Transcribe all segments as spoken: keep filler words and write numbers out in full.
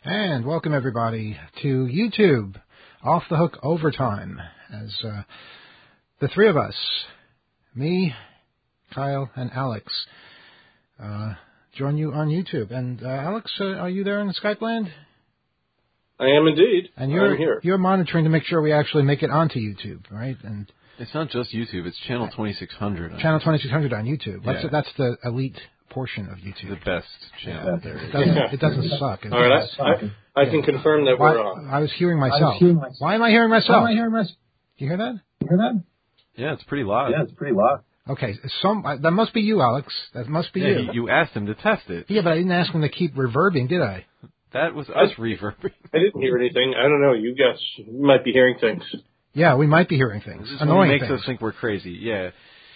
And welcome, everybody, to YouTube, Off the Hook Overtime, as uh, the three of us, me, Kyle, and Alex, uh, join you on YouTube. And uh, Alex, uh, are you there in the Skype land? I am indeed. And you're I'm here. You're monitoring to make sure we actually make it onto YouTube, right? And it's not just YouTube; it's Channel twenty-six hundred. Channel twenty-six hundred on YouTube. Yeah. That's that's the elite portion of YouTube. The best channel yeah. there. It doesn't, it doesn't suck. It All right, doesn't I, suck. I, I yeah. can confirm that Why, we're on. I was hearing myself. I was hearing myself. Why am I hearing myself? Why am I hearing myself? Do you hear that? You hear that? Yeah, it's pretty loud. Yeah, it's pretty loud. Okay, some that must be you, Alex. That must be yeah, you. You asked him to test it. Yeah, but I didn't ask him to keep reverbing, did I? That was us reverbing. I didn't hear anything. I don't know. You guys might be hearing things. Yeah, we might be hearing things. This Annoying makes things. us think we're crazy. Yeah.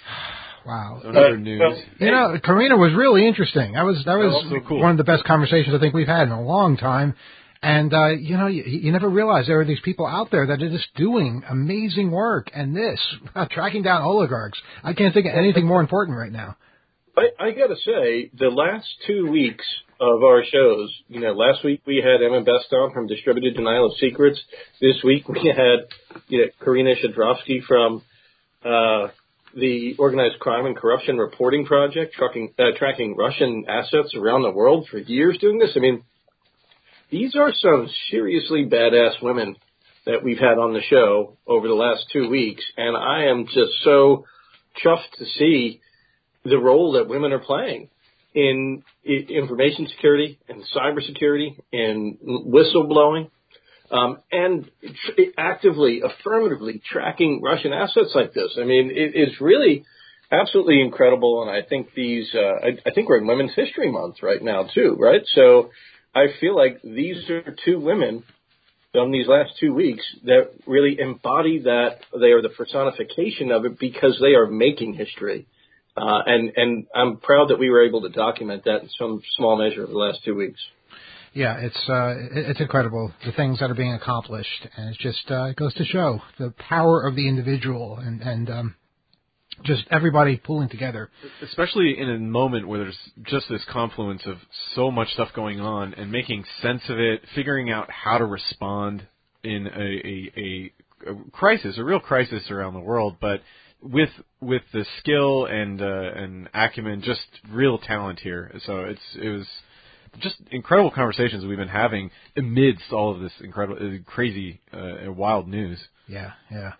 Wow. Another uh, news. Well, you know, Karina was really interesting. That was that was oh, so cool. one of the best conversations I think we've had in a long time. And uh, you know, you, you never realize there are these people out there that are just doing amazing work. And this, tracking down oligarchs, I can't think of anything more important right now. I, I got to say, the last two weeks of our shows, you know, last week we had Emma Best on from Distributed Denial of Secrets. This week we had, you know, Karina Shadrovsky from uh, the Organized Crime and Corruption Reporting Project, tracking, uh, tracking Russian assets around the world for years doing this. I mean, these are some seriously badass women that we've had on the show over the last two weeks, and I am just so chuffed to see the role that women are playing in information security and cybersecurity and whistleblowing, um, and tr- actively, affirmatively tracking Russian assets like this. I mean, it, it's really absolutely incredible, and I think these, uh, I, I think we're in Women's History Month right now too, right? So I feel like these are two women from these last two weeks that really embody that. They are the personification of it because they are making history. Uh, and, and I'm proud that we were able to document that in some small measure over the last two weeks. Yeah, it's uh, it's incredible, the things that are being accomplished. And it's just, uh, it goes to show the power of the individual and, and um, just everybody pulling together. Especially in a moment where there's just this confluence of so much stuff going on and making sense of it, figuring out how to respond in a, a, a, a crisis, a real crisis around the world, but with with the skill and uh, and acumen, just real talent here. So it's it was just incredible conversations we've been having amidst all of this incredible, crazy, uh, wild news. Yeah, yeah.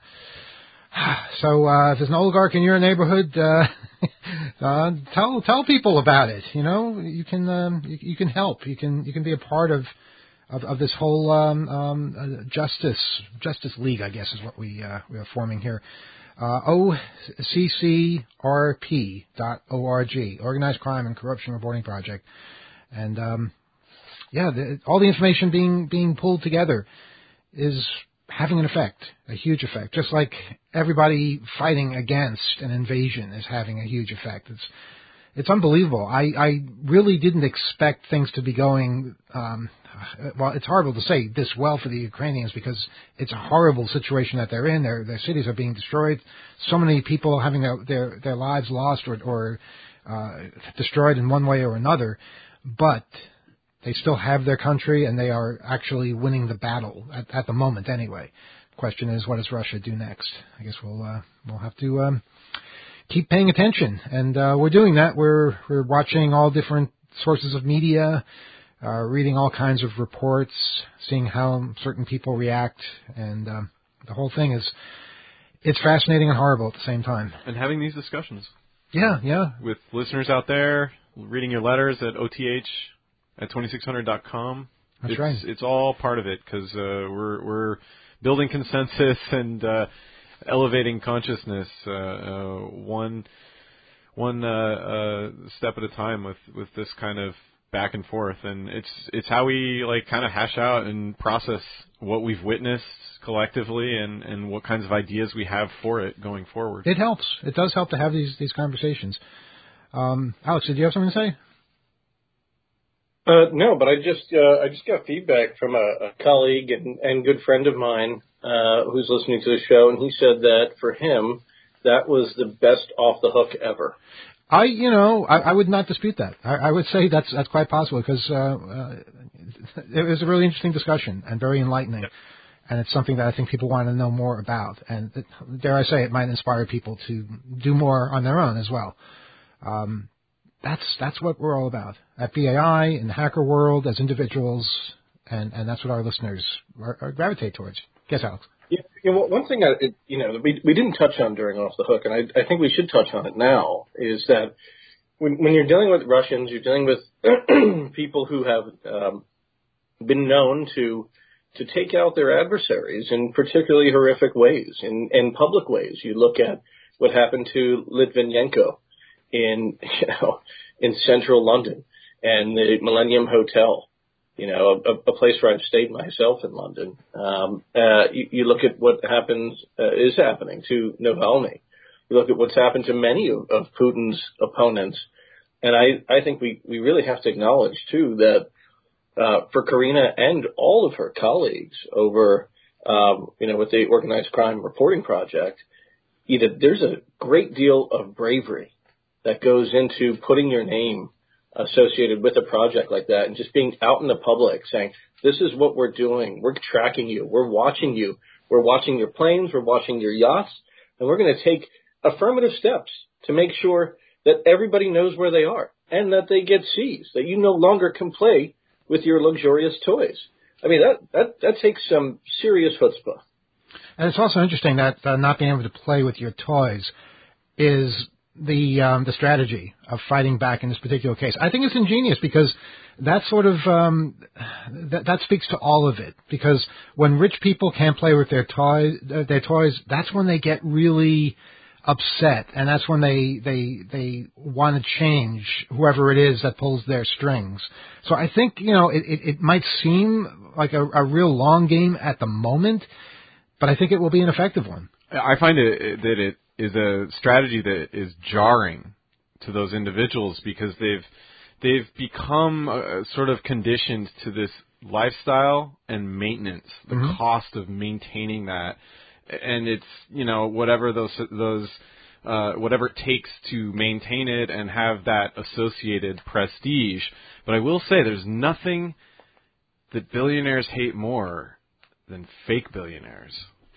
So uh, if there's an oligarch in your neighborhood, uh, uh, tell tell people about it. You know, you can um, you, you can help. You can you can be a part of of, of this whole um, um, uh, justice justice league, I guess, is what we uh, we are forming here. Uh, O C C R P dot org, Organized Crime and Corruption Reporting Project, and um, yeah, the, all the information being being pulled together is having an effect, a huge effect. Just like everybody fighting against an invasion is having a huge effect. It's it's unbelievable. I, I really didn't expect things to be going. Um, well, it's horrible to say this well for the Ukrainians because it's a horrible situation that they're in. Their their cities are being destroyed. So many people having their their, their lives lost or, or uh, destroyed in one way or another. But they still have their country, and they are actually winning the battle at, at the moment. Anyway, the question is, what does Russia do next? I guess we'll uh, we'll have to um, keep paying attention, and uh, we're doing that. We're we're watching all different sources of media. Uh, reading all kinds of reports, seeing how certain people react, and um, the whole thing is, it's fascinating and horrible at the same time. And having these discussions. Yeah, yeah. With listeners out there, reading your letters at O T H at twenty-six hundred dot com. That's it's, right. It's all part of it because uh, we're, we're building consensus and uh, elevating consciousness uh, uh, one, one uh, uh, step at a time with, with this kind of back and forth, and it's it's how we like kind of hash out and process what we've witnessed collectively, and, and what kinds of ideas we have for it going forward. It helps. It does help to have these these conversations. Um, Alex, did you have something to say? Uh, no, but I just uh, I just got feedback from a, a colleague and, and good friend of mine uh, who's listening to the show, and he said that for him that was the best Off the Hook ever. I, you know, I, I would not dispute that. I, I would say that's that's quite possible because uh, uh, it was a really interesting discussion and very enlightening. Yep. And it's something that I think people want to know more about. And it, dare I say, it might inspire people to do more on their own as well. Um, that's that's what we're all about at B A I, in the hacker world, as individuals, and, and that's what our listeners are, are gravitate towards. Yes, Alex? Yeah, you know, one thing that, you know, we, we didn't touch on during Off the Hook, and I, I think we should touch on it now, is that when, when you're dealing with Russians, you're dealing with people who have um, been known to to take out their adversaries in particularly horrific ways, in, in public ways. You look at what happened to Litvinenko in, you know, in central London and the Millennium Hotel, you know, a, a place where I've stayed myself in London. Um, uh, you, you look at what happens, uh, is happening to Navalny. You look at what's happened to many of, of Putin's opponents. And I, I think we, we really have to acknowledge, too, that Uh, for Karina and all of her colleagues over, um, you know, with the Organized Crime Reporting Project, either there's a great deal of bravery that goes into putting your name associated with a project like that and just being out in the public saying, this is what we're doing. We're tracking you. We're watching you. We're watching your planes. We're watching your yachts. And we're going to take affirmative steps to make sure that everybody knows where they are and that they get seized, that you no longer can play with your luxurious toys. I mean, that, that, that takes some serious chutzpah. And it's also interesting that uh, not being able to play with your toys is the um, the strategy of fighting back in this particular case. I think it's ingenious because that sort of um, that, that speaks to all of it. Because when rich people can't play with their toys, uh, their toys, that's when they get really upset, and that's when they they they want to change whoever it is that pulls their strings. So I think, you know, it, it, it might seem like a, a real long game at the moment, but I think it will be an effective one. I find it that it is a strategy that is jarring to those individuals because they've they've become uh, sort of conditioned to this lifestyle and maintenance, the mm-hmm. cost of maintaining that. And it's, you know, whatever those those uh, whatever it takes to maintain it and have that associated prestige. But I will say, there's nothing that billionaires hate more than fake billionaires.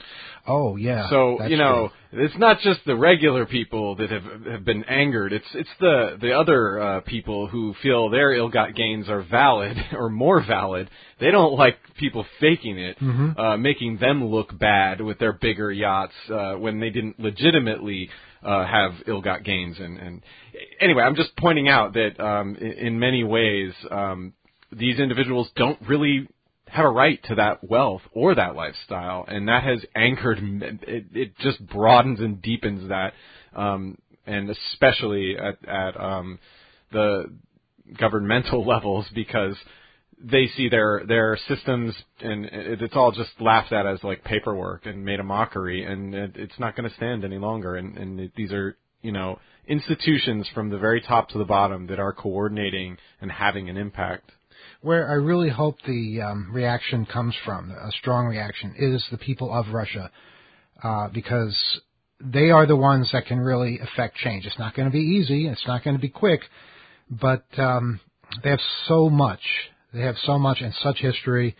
Oh yeah. So that's you know, true. It's not just the regular people that have have been angered. It's it's the the other uh, people who feel their ill-got gains are valid or more valid. They don't like people faking it, mm-hmm. uh, making them look bad with their bigger yachts uh, when they didn't legitimately uh, have ill-got gains. And, and anyway, I'm just pointing out that um, in, in many ways um, these individuals don't really have a right to that wealth or that lifestyle, and that has anchored, it, it just broadens and deepens that, um, and especially at, at um, the governmental levels, because they see their their systems, and it, it's all just laughed at as like paperwork and made a mockery, and it, it's not going to stand any longer, and, and it, these are, you know, institutions from the very top to the bottom that are coordinating and having an impact. Where I really hope the um, reaction comes from, a strong reaction, is the people of Russia, uh, because they are the ones that can really affect change. It's not going to be easy. It's not going to be quick, but um, they have so much. They have so much and such history,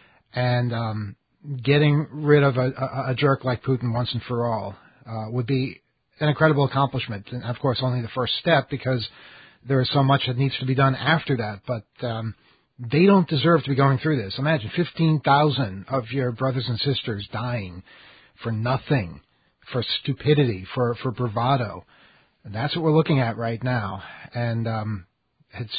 and um, getting rid of a, a, a jerk like Putin once and for all uh, would be an incredible accomplishment. And, of course, only the first step, because there is so much that needs to be done after that. But um, they don't deserve to be going through this. Imagine fifteen thousand of your brothers and sisters dying for nothing, for stupidity, for, for bravado. And that's what we're looking at right now. And um, it's,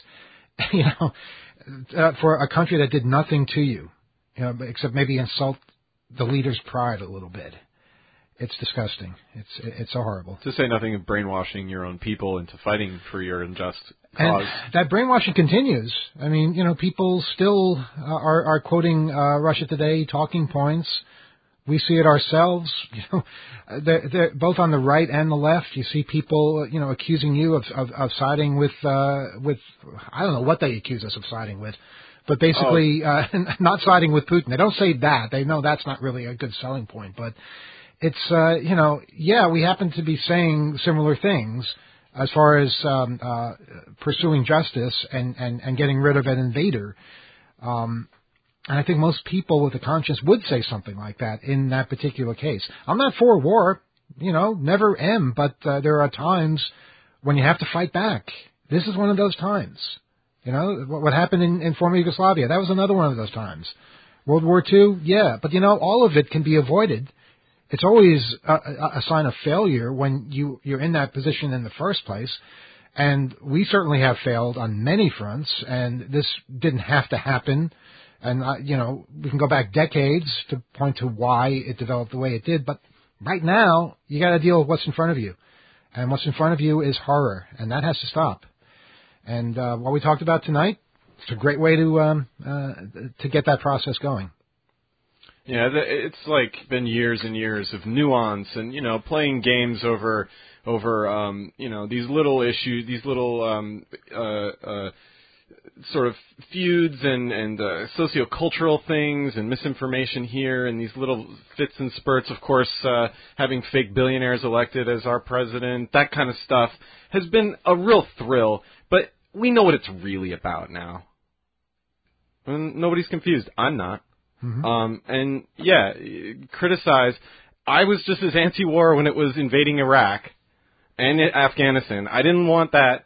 it's you know, uh, for a country that did nothing to you, you know, except maybe insult the leader's pride a little bit. It's disgusting. It's it's so horrible. To say nothing of brainwashing your own people into fighting for your unjust cause. And that brainwashing continues. I mean, you know, people still uh, are are quoting uh, Russia Today talking points. We see it ourselves. You know, they're, they're both on the right and the left. You see people, you know, accusing you of of, of siding with uh, with I don't know what they accuse us of siding with. But basically, oh. uh, not siding with Putin. They don't say that. They know that's not really a good selling point. But it's, uh, you know, yeah, we happen to be saying similar things as far as um, uh, pursuing justice and, and, and getting rid of an invader. Um, and I think most people with a conscience would say something like that in that particular case. I'm not for war, you know, never am, but uh, there are times when you have to fight back. This is one of those times. You know, what, what happened in, in former Yugoslavia, that was another one of those times. World War Two, yeah, but you know, all of it can be avoided. It's always a, a sign of failure when you, you're in that position in the first place. And we certainly have failed on many fronts, and this didn't have to happen. And, uh, you know, we can go back decades to point to why it developed the way it did. But right now, you got to deal with what's in front of you. And what's in front of you is horror, and that has to stop. And uh, what we talked about tonight, it's a great way to um, uh, to get that process going. Yeah, it's like been years and years of nuance and, you know, playing games over, over um, you know, these little issues, these little um, uh, uh, sort of feuds and, and uh, sociocultural things and misinformation here and these little fits and spurts, of course, uh, having fake billionaires elected as our president, that kind of stuff has been a real thrill, but we know what it's really about now. And nobody's confused. I'm not. Mm-hmm. Um, and yeah, criticize. I was just as anti-war when it was invading Iraq and Afghanistan. I didn't want that.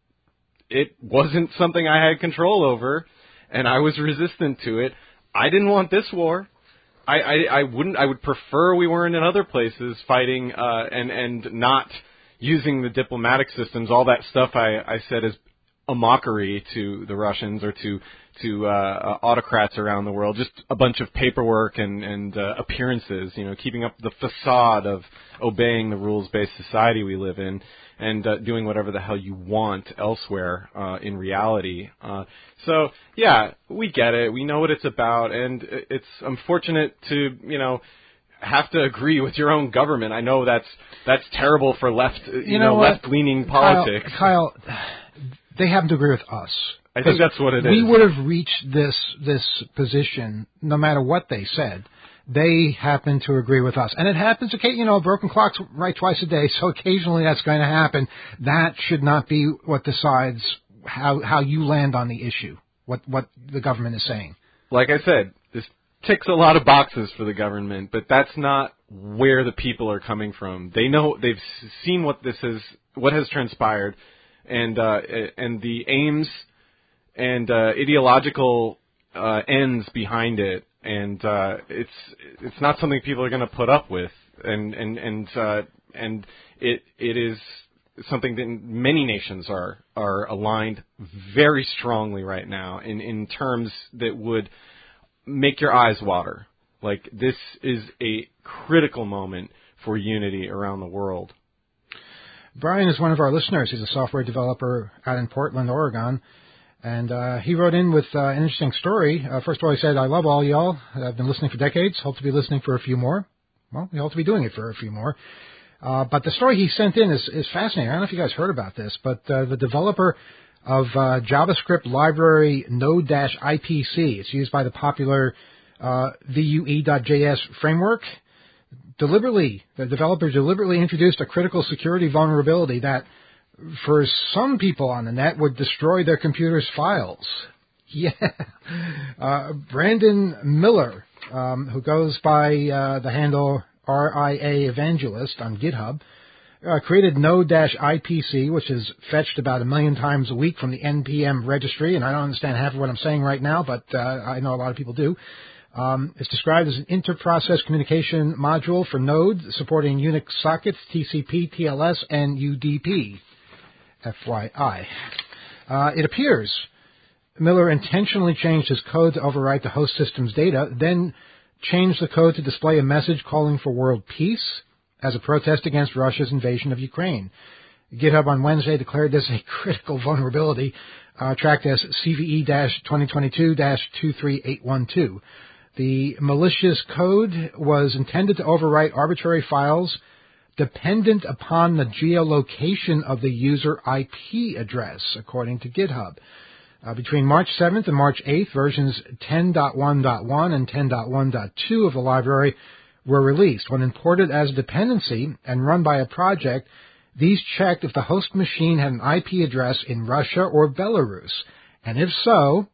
It wasn't something I had control over, and I was resistant to it. I didn't want this war. I, I, I wouldn't. I would prefer we weren't in other places fighting uh, and and not using the diplomatic systems. All that stuff I, I said is a mockery to the Russians or to to uh, autocrats around the world, just a bunch of paperwork and, and uh, appearances, you know, keeping up the facade of obeying the rules-based society we live in and uh, doing whatever the hell you want elsewhere uh, in reality. Uh, so, yeah, we get it. We know what it's about, and it's unfortunate to, you know, have to agree with your own government. I know that's that's terrible for left, you, you know, know left-leaning politics. Kyle, Kyle, they happen to agree with us. I think that's what it is. We would have reached this this position no matter what they said. They happen to agree with us. And it happens, okay, you know, a broken clock's right twice a day, so occasionally that's going to happen. That should not be what decides how how you land on the issue, what what the government is saying. Like I said, this ticks a lot of boxes for the government, but that's not where the people are coming from. They know, they've seen what this is, what has transpired, and uh, and the aims and uh, ideological uh, ends behind it, and uh, it's it's not something people are going to put up with, and and and uh, and it it is something that many nations are are aligned very strongly right now in in terms that would make your eyes water. Like, this is a critical moment for unity around the world. Brian is one of our listeners. He's a software developer out in Portland, Oregon. And uh, he wrote in with uh, an interesting story. Uh, first of all, he said, I love all y'all. I've been listening for decades. Hope to be listening for a few more. Well, we hope to be doing it for a few more. Uh, but the story he sent in is, is fascinating. I don't know if you guys heard about this, but uh, the developer of uh, JavaScript library Node-I P C, it's used by the popular uh, V U E dot J S framework, deliberately, the developer deliberately introduced a critical security vulnerability that for some people on the net would destroy their computer's files. Yeah. Uh, Brandon Miller, um, who goes by uh, the handle R I A Evangelist on GitHub, uh, created Node-I P C, which is fetched about a million times a week from the N P M registry, and I don't understand half of what I'm saying right now, but uh, I know a lot of people do. Um, it's described as an inter-process communication module for Node, supporting Unix sockets, T C P, T L S, and U D P. F Y I. Uh, it appears Miller intentionally changed his code to overwrite the host system's data, then changed the code to display a message calling for world peace as a protest against Russia's invasion of Ukraine. GitHub on Wednesday declared this a critical vulnerability, uh, tracked as C V E twenty twenty-two dash two three eight one two. The malicious code was intended to overwrite arbitrary files dependent upon the geolocation of the user I P address, according to GitHub. Uh, between March seventh and March eighth, versions ten point one point one and ten point one point two of the library were released. When imported as a dependency and run by a project, these checked if the host machine had an I P address in Russia or Belarus, and if so,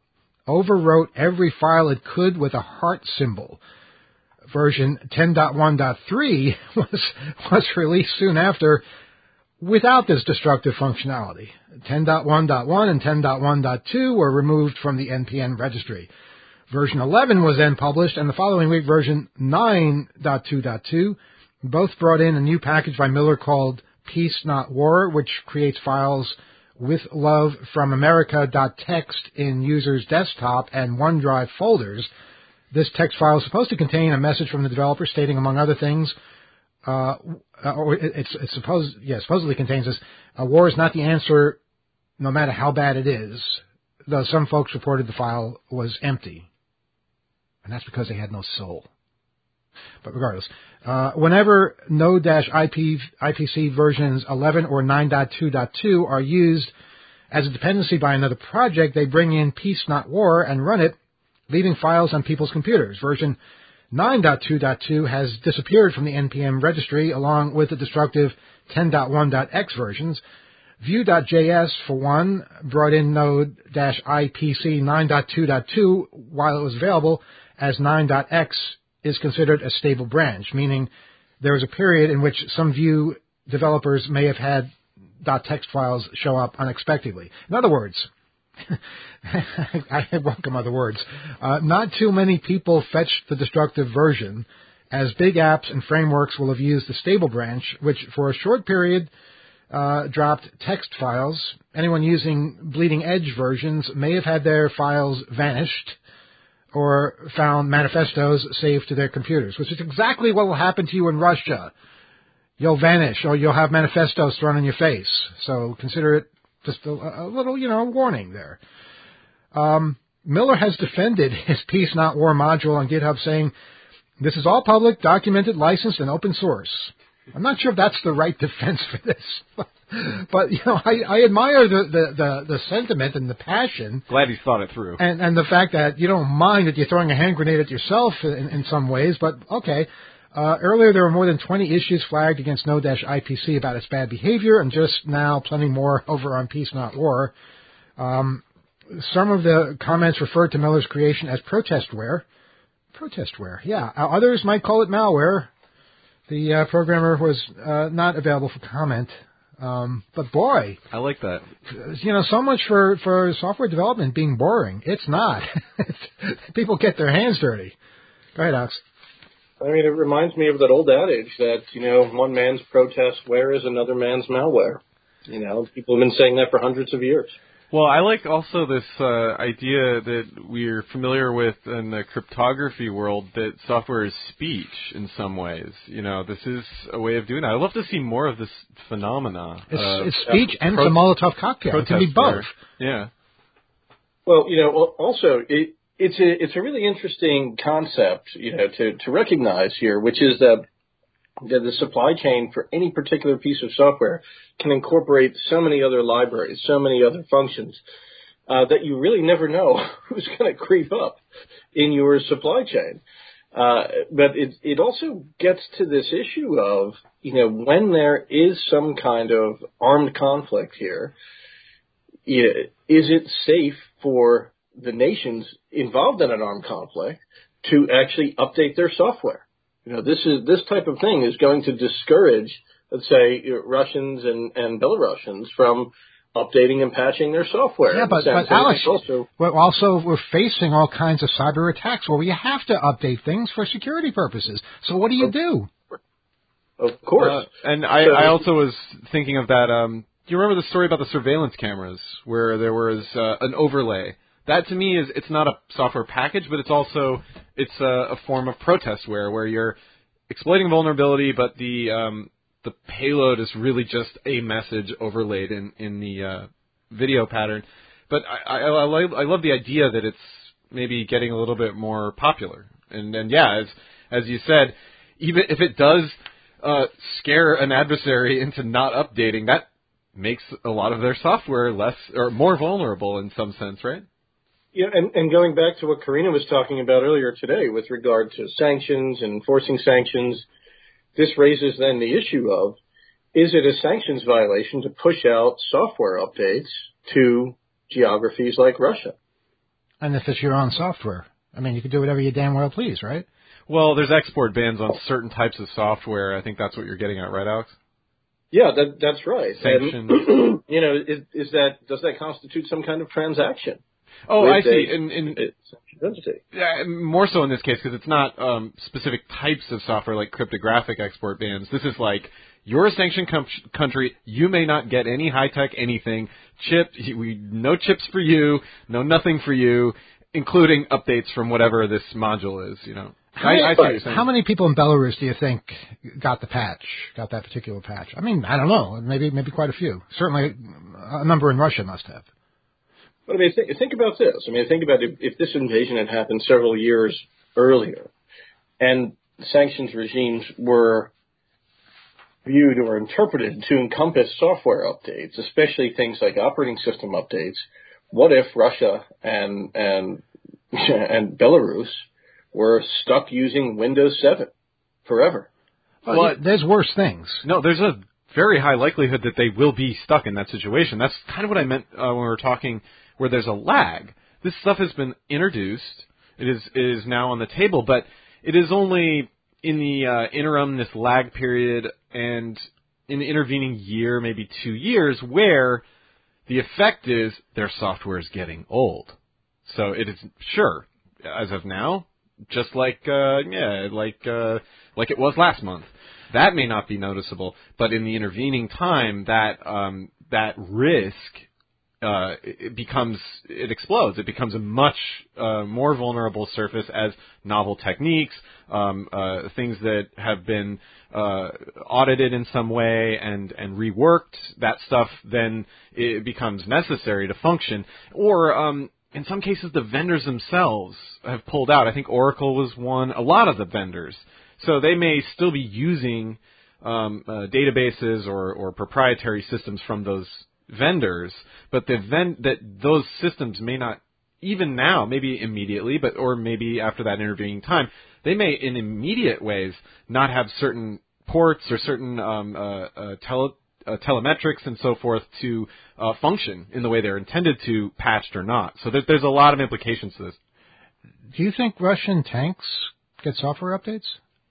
overwrote every file it could with a heart symbol. Version ten point one point three was, was released soon after without this destructive functionality. ten point one point one and ten point one point two were removed from the N P M registry. Version eleven was then published, and the following week, version nine point two point two both brought in a new package by Miller called Peace Not War, which creates files with love from America.txt in users' desktop and OneDrive folders. This text file is supposed to contain a message from the developer stating, among other things, uh, or it's, it's supposed, yeah, supposedly contains this, uh, war is not the answer no matter how bad it is, though some folks reported the file was empty. And that's because they had no soul. But regardless, uh, whenever Node-I P C versions eleven or nine point two point two are used as a dependency by another project, they bring in Peace Not War and run it, leaving files on people's computers. Version nine point two point two has disappeared from the N P M registry along with the destructive ten point one point x versions. Vue.js, for one, brought in Node-I P C nine point two point two while it was available, as nine point x is considered a stable branch, meaning there was a period in which some Vue developers may have had .txt files show up unexpectedly. In other words, I welcome other words, uh, not too many people fetched the destructive version, as big apps and frameworks will have used the stable branch, which for a short period uh, dropped text files. Anyone using bleeding edge versions may have had their files vanished or found manifestos saved to their computers, which is exactly what will happen to you in Russia. You'll vanish, or you'll have manifestos thrown in your face. So consider it just a, a little, you know, warning there. Um, Miller has defended his Peace Not War module on GitHub, saying, this is all public, documented, licensed, and open source. I'm not sure if that's the right defense for this. But, you know, I, I admire the, the, the, the sentiment and the passion. Glad he thought it through. And, and the fact that you don't mind that you're throwing a hand grenade at yourself in, in some ways, but okay. Uh, earlier, there were more than twenty issues flagged against Node-I P C about its bad behavior, and just now plenty more over on Peace Not War. Um, some of the comments referred to Miller's creation as protestware. Protestware, yeah. Uh, others might call it malware. The uh, programmer was uh, not available for comment. Um, but boy, I like that. You know, so much for, for software development being boring. It's not. It's, people get their hands dirty. Go ahead, Alex. I mean, it reminds me of that old adage that, you know, one man's protestware is another man's malware. You know, people have been saying that for hundreds of years. Well, I like also this uh, idea that we're familiar with in the cryptography world, that software is speech in some ways. You know, this is a way of doing that. I'd love to see more of this phenomena. It's, uh, it's speech and pro- it's a Molotov cocktail. It can be both. Yeah. Well, you know, also, it, it's a it's a really interesting concept, you know, to, to recognize here, which is that that the supply chain for any particular piece of software can incorporate so many other libraries, so many other functions, uh, that you really never know who's going to creep up in your supply chain. Uh, but it, it also gets to this issue of, you know, when there is some kind of armed conflict here, is it safe for the nations involved in an armed conflict to actually update their software? You know, this is this type of thing is going to discourage, let's say, Russians and, and Belarusians from updating and patching their software. Yeah, but, but Alex, also, well, also we're facing all kinds of cyber attacks where we have to update things for security purposes. So what do you do? Of course. Uh, and I, so, I also was thinking of that. Um, do you remember the story about the surveillance cameras where there was uh, an overlay? That to me is, it's not a software package, but it's also, it's a, a form of protestware where you're exploiting vulnerability, but the um, the payload is really just a message overlaid in, in the uh, video pattern. But I, I, I, love, I love the idea that it's maybe getting a little bit more popular. And, and yeah, as as you said, even if it does uh, scare an adversary into not updating, that makes a lot of their software less or more vulnerable in some sense, right? Yeah, and, and going back to what Karina was talking about earlier today with regard to sanctions and enforcing sanctions, this raises then the issue of, is it a sanctions violation to push out software updates to geographies like Russia? And if it's your own software, I mean, you can do whatever you damn well please, right? Well, there's export bans on certain types of software. I think that's what you're getting at, right, Alex? Yeah, that, that's right. Sanctions. And, you know, is, is that does that constitute some kind of transaction? Oh, I see. A, in, in, entity? Yeah, more so in this case because it's not um, specific types of software like cryptographic export bans. This is like, you're a sanctioned com- country. You may not get any high-tech anything. Chip, we no chips for you, no nothing for you, including updates from whatever this module is, you know. How, I, many, I see what you're saying. How many people in Belarus do you think got the patch, got that particular patch? I mean, I don't know. Maybe maybe quite a few. Certainly a number in Russia must have. But I mean, think, think about this. I mean, think about if, if this invasion had happened several years earlier and sanctions regimes were viewed or interpreted to encompass software updates, especially things like operating system updates. What if Russia and and and Belarus were stuck using Windows seven forever? Well, well, there's worse things. No, there's a very high likelihood that they will be stuck in that situation. That's kind of what I meant uh, when we were talking where there's a lag. This stuff has been introduced. It is it is now on the table, but it is only in the uh, interim, this lag period, and in the intervening year, maybe two years, where the effect is their software is getting old. So it is, sure, as of now, just like uh, yeah, like uh, like it was last month. That may not be noticeable, but in the intervening time, that um, that risk uh, it becomes it explodes. It becomes a much uh, more vulnerable surface as novel techniques, um, uh, things that have been uh, audited in some way and and reworked. That stuff then it becomes necessary to function, or um, in some cases, the vendors themselves have pulled out. I think Oracle was one. A lot of the vendors. So they may still be using um, uh, databases or, or proprietary systems from those vendors, but the ven- that those systems may not, even now, maybe immediately, but or maybe after that intervening time, they may in immediate ways not have certain ports or certain um, uh, uh, tele- uh, telemetrics and so forth to uh, function in the way they're intended to, patched or not. So there, there's a lot of implications to this. Do you think Russian tanks get software updates?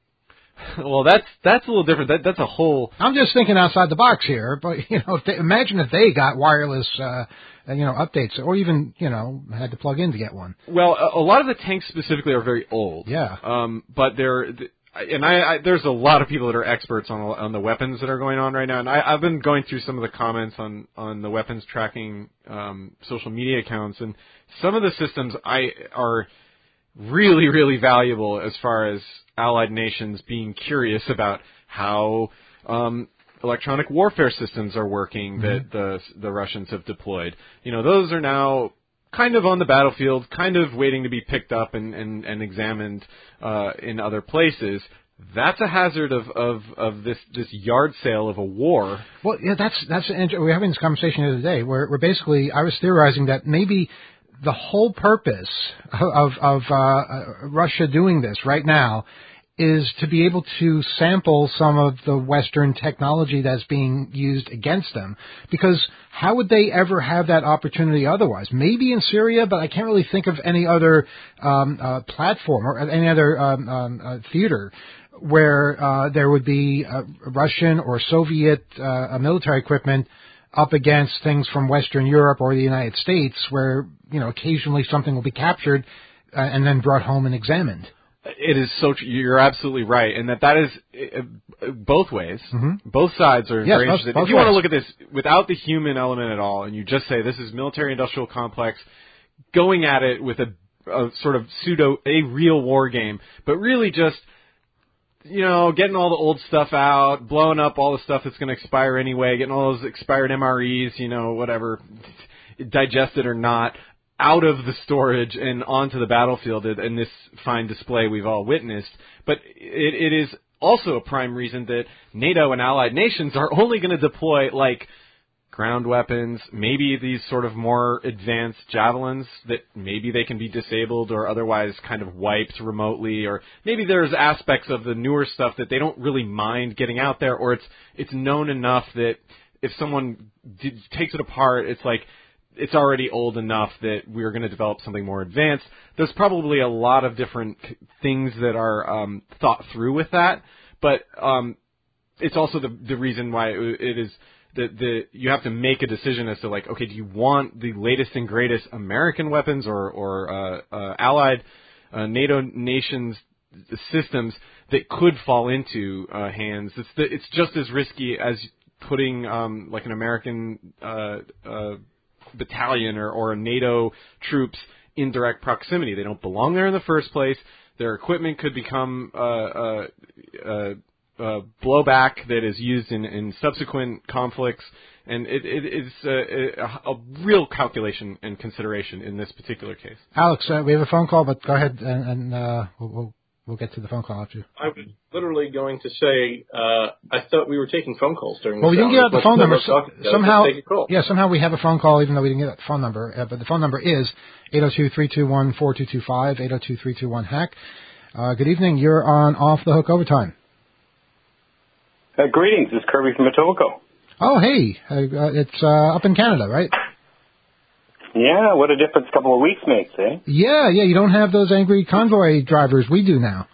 Well, that's that's a little different. That that's a whole. I'm just thinking outside the box here, but you know, if they, imagine if they got wireless, uh, you know, updates, or even you know had to plug in to get one. Well, a, a lot of the tanks specifically are very old. Yeah. Um, but they're, and I, I there's a lot of people that are experts on on the weapons that are going on right now, and I, I've been going through some of the comments on on the weapons tracking um, social media accounts, and some of the systems I are really really valuable as far as allied nations being curious about how um, electronic warfare systems are working that mm-hmm. the the Russians have deployed. You know, those are now kind of on the battlefield, kind of waiting to be picked up and, and, and examined uh, in other places. That's a hazard of, of, of this, this yard sale of a war. Well, yeah, that's that's we were having this conversation the other day where, where basically I was theorizing that maybe the whole purpose of, of uh, Russia doing this right now is to be able to sample some of the Western technology that's being used against them. Because how would they ever have that opportunity otherwise? Maybe in Syria, but I can't really think of any other um, uh, platform or any other um, um, uh, theater where uh, there would be uh, Russian or Soviet uh, military equipment up against things from Western Europe or the United States, where you know occasionally something will be captured uh, and then brought home and examined. It is so. Tr- you're absolutely right, and that that is uh, both ways. Mm-hmm. Both sides are yes, very both, interested. both if you ways. want to look at this without the human element at all, and you just say this is military-industrial complex, going at it with a, a sort of pseudo a real war game, but really just you know getting all the old stuff out, blowing up all the stuff that's going to expire anyway, getting all those expired M R Es, you know, whatever, digested or not, out of the storage and onto the battlefield in this fine display we've all witnessed. But it, it is also a prime reason that NATO and allied nations are only going to deploy, like, ground weapons, maybe these sort of more advanced javelins that maybe they can be disabled or otherwise kind of wiped remotely, or maybe there's aspects of the newer stuff that they don't really mind getting out there, or it's it's known enough that if someone d- takes it apart, it's like it's already old enough that we're going to develop something more advanced. There's probably a lot of different things that are um, thought through with that, but um, it's also the the reason why it is that the you have to make a decision as to like, okay, do you want the latest and greatest American weapons or or uh, uh, allied uh, NATO nations systems that could fall into uh, hands? It's the, it's just as risky as putting um, like an American uh, uh, battalion or, or a NATO troops in direct proximity. They don't belong there in the first place. Their equipment could become uh, uh, uh, uh, blowback that is used in, in subsequent conflicts, and it, it is a, a, a real calculation and consideration in this particular case. Alex, uh, we have a phone call, but go ahead and, and uh, we'll, we'll we'll get to the phone call after you. I was literally going to say uh, I thought we were taking phone calls during. Well, we didn't get out the phone number. So, somehow, yeah, somehow we have a phone call, even though we didn't get out the phone number. Uh, but the phone number is eight zero two, three two one, four two two five, eight zero two, three two one, hack. Uh, good evening. You're on Off the Hook Overtime. Uh, greetings. This is Kirby from Etobicoke. Oh, hey. Uh, it's uh, up in Canada, right? Yeah, what a difference a couple of weeks makes, eh? Yeah, yeah. You don't have those angry convoy drivers. We do now.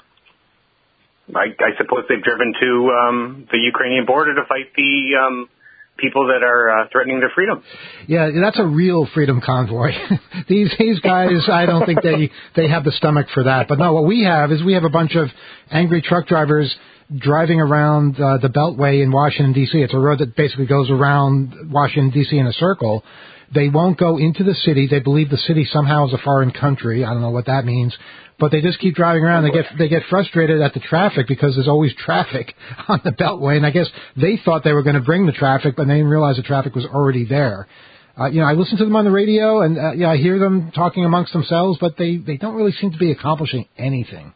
I, I suppose they've driven to um, the Ukrainian border to fight the um, people that are uh, threatening their freedom. Yeah, that's a real freedom convoy. these these guys, I don't think they, they have the stomach for that. But no, what we have is we have a bunch of angry truck drivers driving around uh, the Beltway in Washington, D C. It's a road that basically goes around Washington, D C in a circle. They won't go into the city. They believe the city somehow is a foreign country. I don't know what that means. But they just keep driving around. They get they get frustrated at the traffic because there's always traffic on the Beltway. And I guess they thought they were going to bring the traffic, but they didn't realize the traffic was already there. Uh, you know, I listen to them on the radio, and uh, yeah, I hear them talking amongst themselves, but they, they don't really seem to be accomplishing anything.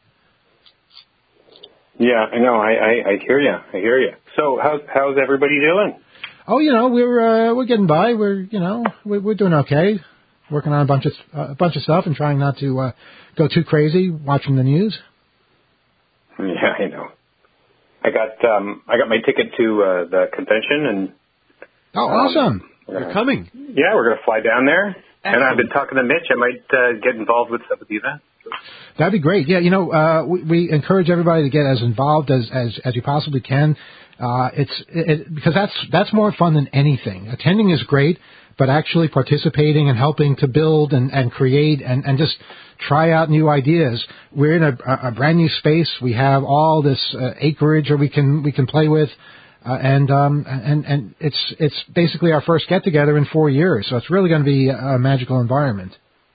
Yeah, I know. I, I, I hear you. I hear you. So how's how's everybody doing? Oh, you know, we're uh, we're getting by. We're you know we're, we're doing okay. Working on a bunch of uh, a bunch of stuff and trying not to uh, go too crazy watching the news. Yeah, I know. I got um I got my ticket to uh, the convention and. Oh, awesome! Um, You're coming. Yeah, we're going to fly down there. Excellent. And I've been talking to Mitch. I might uh, get involved with some of the event. That'd be great. Yeah, you know, uh, we, we encourage everybody to get as involved as as, as you possibly can. Uh, it's it, because that's that's more fun than anything. Attending is great, but actually participating and helping to build and, and create and, and just try out new ideas. We're in a, a brand new space. We have all this uh, acreage that we can we can play with, uh, and um and and it's it's basically our first get together in four years. So it's really going to be a magical environment.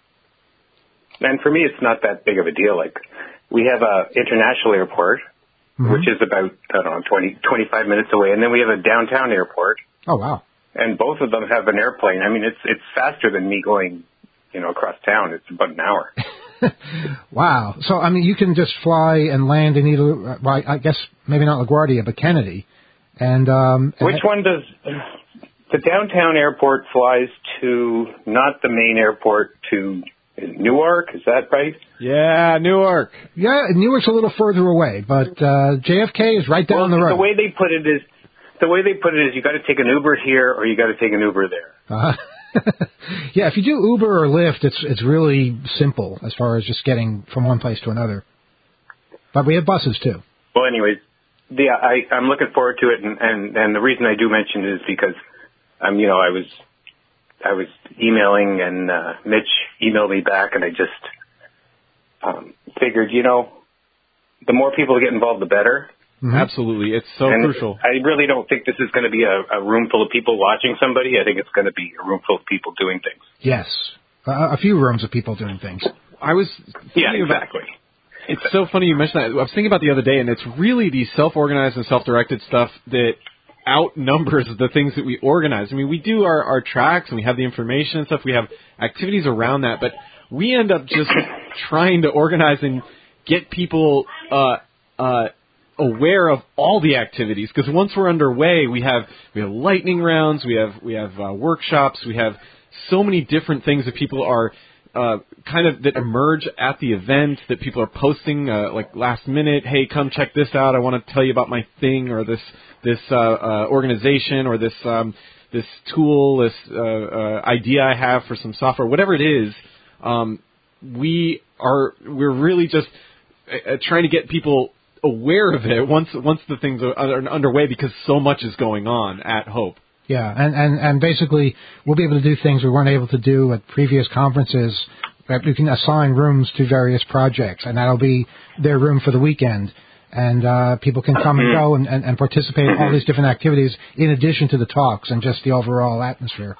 And for me, it's not that big of a deal. Like, we have a international airport, mm-hmm. which is about, I don't know, twenty, twenty-five minutes away. And then we have a downtown airport. Oh, wow. And both of them have an airplane. I mean, it's it's faster than me going, you know, across town. It's about an hour. Wow. So, I mean, you can just fly and land in either, well, I guess maybe not LaGuardia, but Kennedy. And um, Which and, one does... The downtown airport flies to, not the main airport, to... Newark, is that right? Yeah, Newark. Yeah, Newark's a little further away, but uh, J F K is right down well, the road. The way they put it is, the way they put it is, you got to take an Uber here or you got to take an Uber there. Uh-huh. Yeah, if you do Uber or Lyft, it's it's really simple as far as just getting from one place to another. But we have buses too. Well, anyways, yeah, I, I'm looking forward to it, and, and and the reason I do mention it is because, um, you know, I was. I was emailing and uh, Mitch emailed me back, and I just um, figured, you know, the more people get involved, the better. Mm-hmm. Absolutely. It's so and crucial. I really don't think this is going to be a, a room full of people watching somebody. I think it's going to be a room full of people doing things. Yes. Uh, a few rooms of people doing things. I was Yeah, exactly. About, it's so funny you mentioned that. I was thinking about the other day, and it's really the self-organized and self-directed stuff that outnumbers the things that we organize. I mean, we do our, our tracks and we have the information and stuff. We have activities around that, but we end up just trying to organize and get people uh, uh, aware of all the activities. Because once we're underway, we have we have lightning rounds, we have we have uh, workshops, we have so many different things that people are uh, kind of that emerge at the event that people are posting uh, like last minute. Hey, come check this out. I want to tell you about my thing or this. this uh, uh, organization or this um, this tool, this uh, uh, idea I have for some software, whatever it is, um, we are we're really just uh, trying to get people aware of it once once the things are, are underway, because so much is going on at Hope. Yeah, and, and, and basically we'll be able to do things we weren't able to do at previous conferences. We can assign rooms to various projects, and that'll be their room for the weekend. And uh, people can come and go and, and, and participate in all these different activities in addition to the talks and just the overall atmosphere.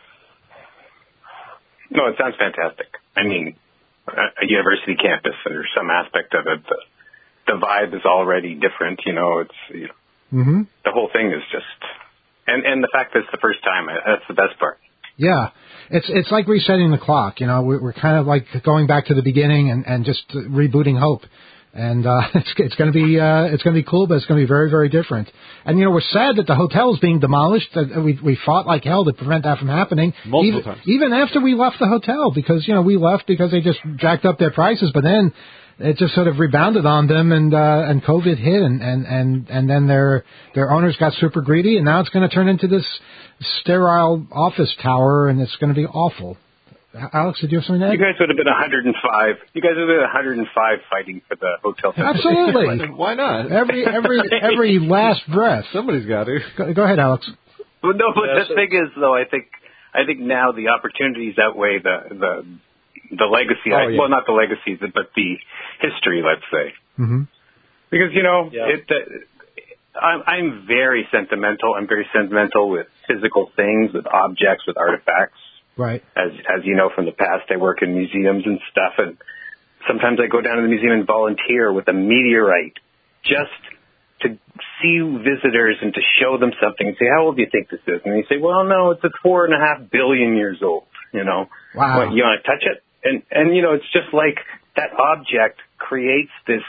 No, it sounds fantastic. I mean, a university campus, there's some aspect of it. The, the vibe is already different, you know. It's you know, mm-hmm. the whole thing is just, and and the fact that it's the first time, that's the best part. Yeah, it's it's like resetting the clock. You know, we're, we're kind of like going back to the beginning and, and just rebooting Hope. And uh, it's it's going to be uh, it's going to be cool, but it's going to be very, very different. And you know, we're sad that the hotel is being demolished. That we we fought like hell to prevent that from happening. Multiple even, times. Even after we left the hotel, because you know we left because they just jacked up their prices, but then it just sort of rebounded on them, and uh, and COVID hit, and, and, and, and then their their owners got super greedy, and now it's going to turn into this sterile office tower, and it's going to be awful. Alex, did you have something to add? You guys would have been one hundred five. You guys would have been one hundred five fighting for the hotel. Absolutely. Why not? Every every every last breath. Somebody's got to. Go, go ahead, Alex. Well, no, but Yeah, the so- thing is, though, I think I think now the opportunities outweigh the the the legacy. Oh, yeah. Well, not the legacies, but the history. Let's say, Mm-hmm. because you know, Yeah. it. Uh, I'm, I'm very sentimental. I'm very sentimental with physical things, with objects, with artifacts. Right. As as you know from the past, I work in museums and stuff, and sometimes I go down to the museum and volunteer with a meteorite just to see visitors and to show them something and say, how old do you think this is? And they say, well, no, it's at four and a half billion years old, you know. Wow. What, you want to touch it? And, and, you know, it's just like that object creates this,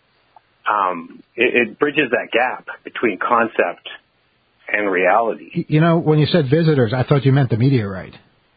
um, it, it bridges that gap between concept and reality. You know, when you said visitors, I thought you meant the meteorite.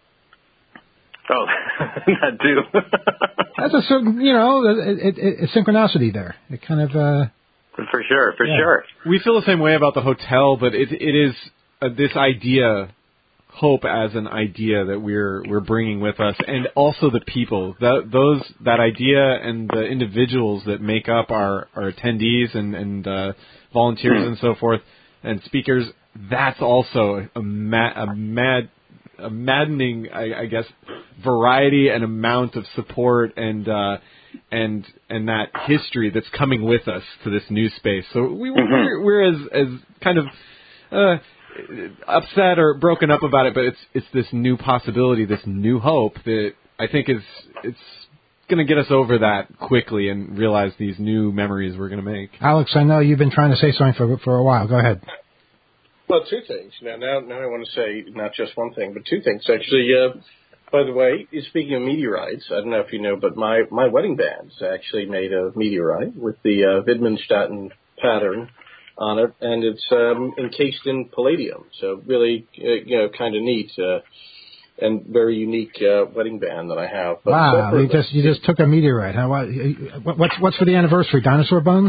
Oh, that too. That's a certain, you know, it, it, it, it's synchronicity there. It kind of, uh, For sure, for Yeah. sure. We feel the same way about the hotel, but it it is uh, this idea, Hope as an idea that we're we're bringing with us, and also the people, that those that idea and the individuals that make up our, our attendees and and uh, volunteers and so forth and speakers. That's also a ma- a mad a maddening, I, I guess, variety and amount of support and uh, and and that history that's coming with us to this new space. So we, we're, we're as as kind of uh, upset or broken up about it, but it's it's this new possibility, this new hope that I think is it's going to get us over that quickly and realize these new memories we're going to make. Alex, I know you've been trying to say something for for a while. Go ahead. Well, two things. Now, now, now I want to say not just one thing, but two things. Actually, uh, by the way, speaking of meteorites, I don't know if you know, but my, my wedding band's actually made a meteorite with the uh, Widmanstätten pattern on it, and it's um, encased in palladium. So really, uh, you know, kind of neat uh, and very unique uh, wedding band that I have. But Wow, you separately- just you just took a meteorite. Huh? What, what's what's for the anniversary? Dinosaur bones?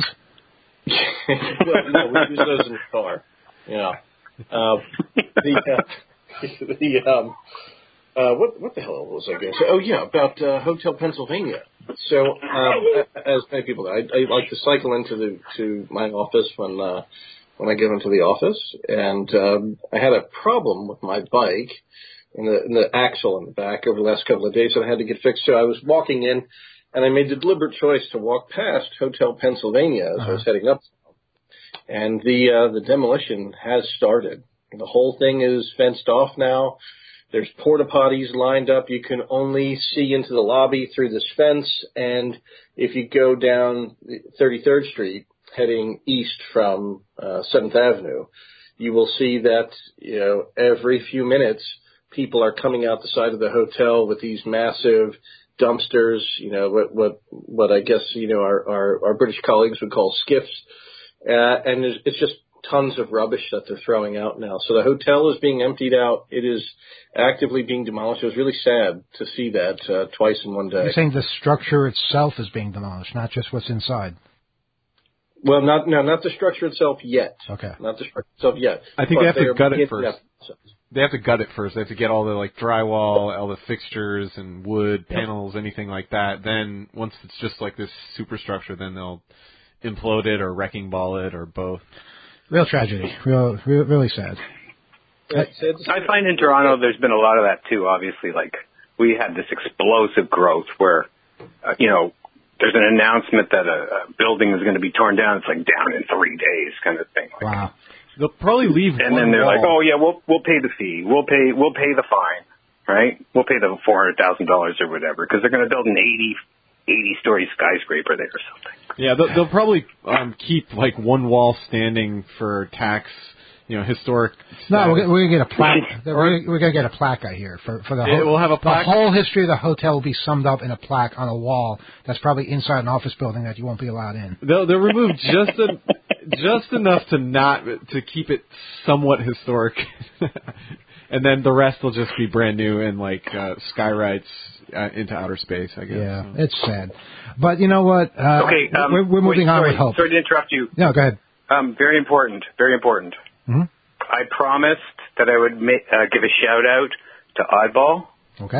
well, no, we use those in the car. Yeah. Uh, the uh, the um, uh, what what the hell was I going to say? Oh yeah, about uh, Hotel Pennsylvania. So um, as many people know, I, I like to cycle into the to my office when uh, when I get into the office, and um, I had a problem with my bike in the, in the axle in the back over the last couple of days that I had to get fixed. So I was walking in, and I made the deliberate choice to walk past Hotel Pennsylvania as Uh-huh. I was heading up. And the uh, the demolition has started. The whole thing is fenced off now. There's porta potties lined up. You can only see into the lobby through this fence. And if you go down thirty-third Street, heading east from uh, seventh Avenue, you will see that, you know, every few minutes people are coming out the side of the hotel with these massive dumpsters. You know what what what I guess you know our our, our British colleagues would call skiffs. Uh, and there's, it's just tons of rubbish that they're throwing out now. So the hotel is being emptied out. It is actively being demolished. It was really sad to see that uh, twice in one day. You're saying the structure itself is being demolished, not just what's inside. Well, not no, not the structure itself yet. Okay. Not the structure itself yet. I think But they have to are gut it beginning first. that process. they have to gut it first. They have to get all the like drywall, all the fixtures and wood, yep. panels, anything like that. Then once it's just like this superstructure, then they'll implode it or wrecking ball it or both. Real tragedy. Real, real really sad. I find in Toronto there's been a lot of that too. Obviously, like we had this explosive growth where, uh, you know, there's an announcement that a, a building is going to be torn down. It's like down in three days, kind of thing. Like, wow. They'll probably leave. And one then they're wall. like, "Oh yeah, we'll we'll pay the fee. We'll pay we'll pay the fine, right? We'll pay the four hundred thousand dollars or whatever because they're going to build an eighty, eighty story skyscraper there or something." Yeah, they'll, they'll probably um, keep like one wall standing for tax. You know, historic. No, we're, we're gonna get a plaque. We're, we're gonna get a plaque out here for for the whole. We'll have a plaque. The whole history of the hotel will be summed up in a plaque on a wall. That's probably inside an office building that you won't be allowed in. They'll they'll remove just a, just enough to not to keep it somewhat historic, and then the rest will just be brand new and like uh, skyrights uh, into outer space. I guess. Yeah, so. It's sad, but you know what? Uh, okay, um, we're, we're moving wait, on sorry, with hope. Sorry to interrupt you. No, go ahead. Um, very important. Very important. Mm-hmm. I promised that I would ma- uh, give a shout out to Oddball. Okay.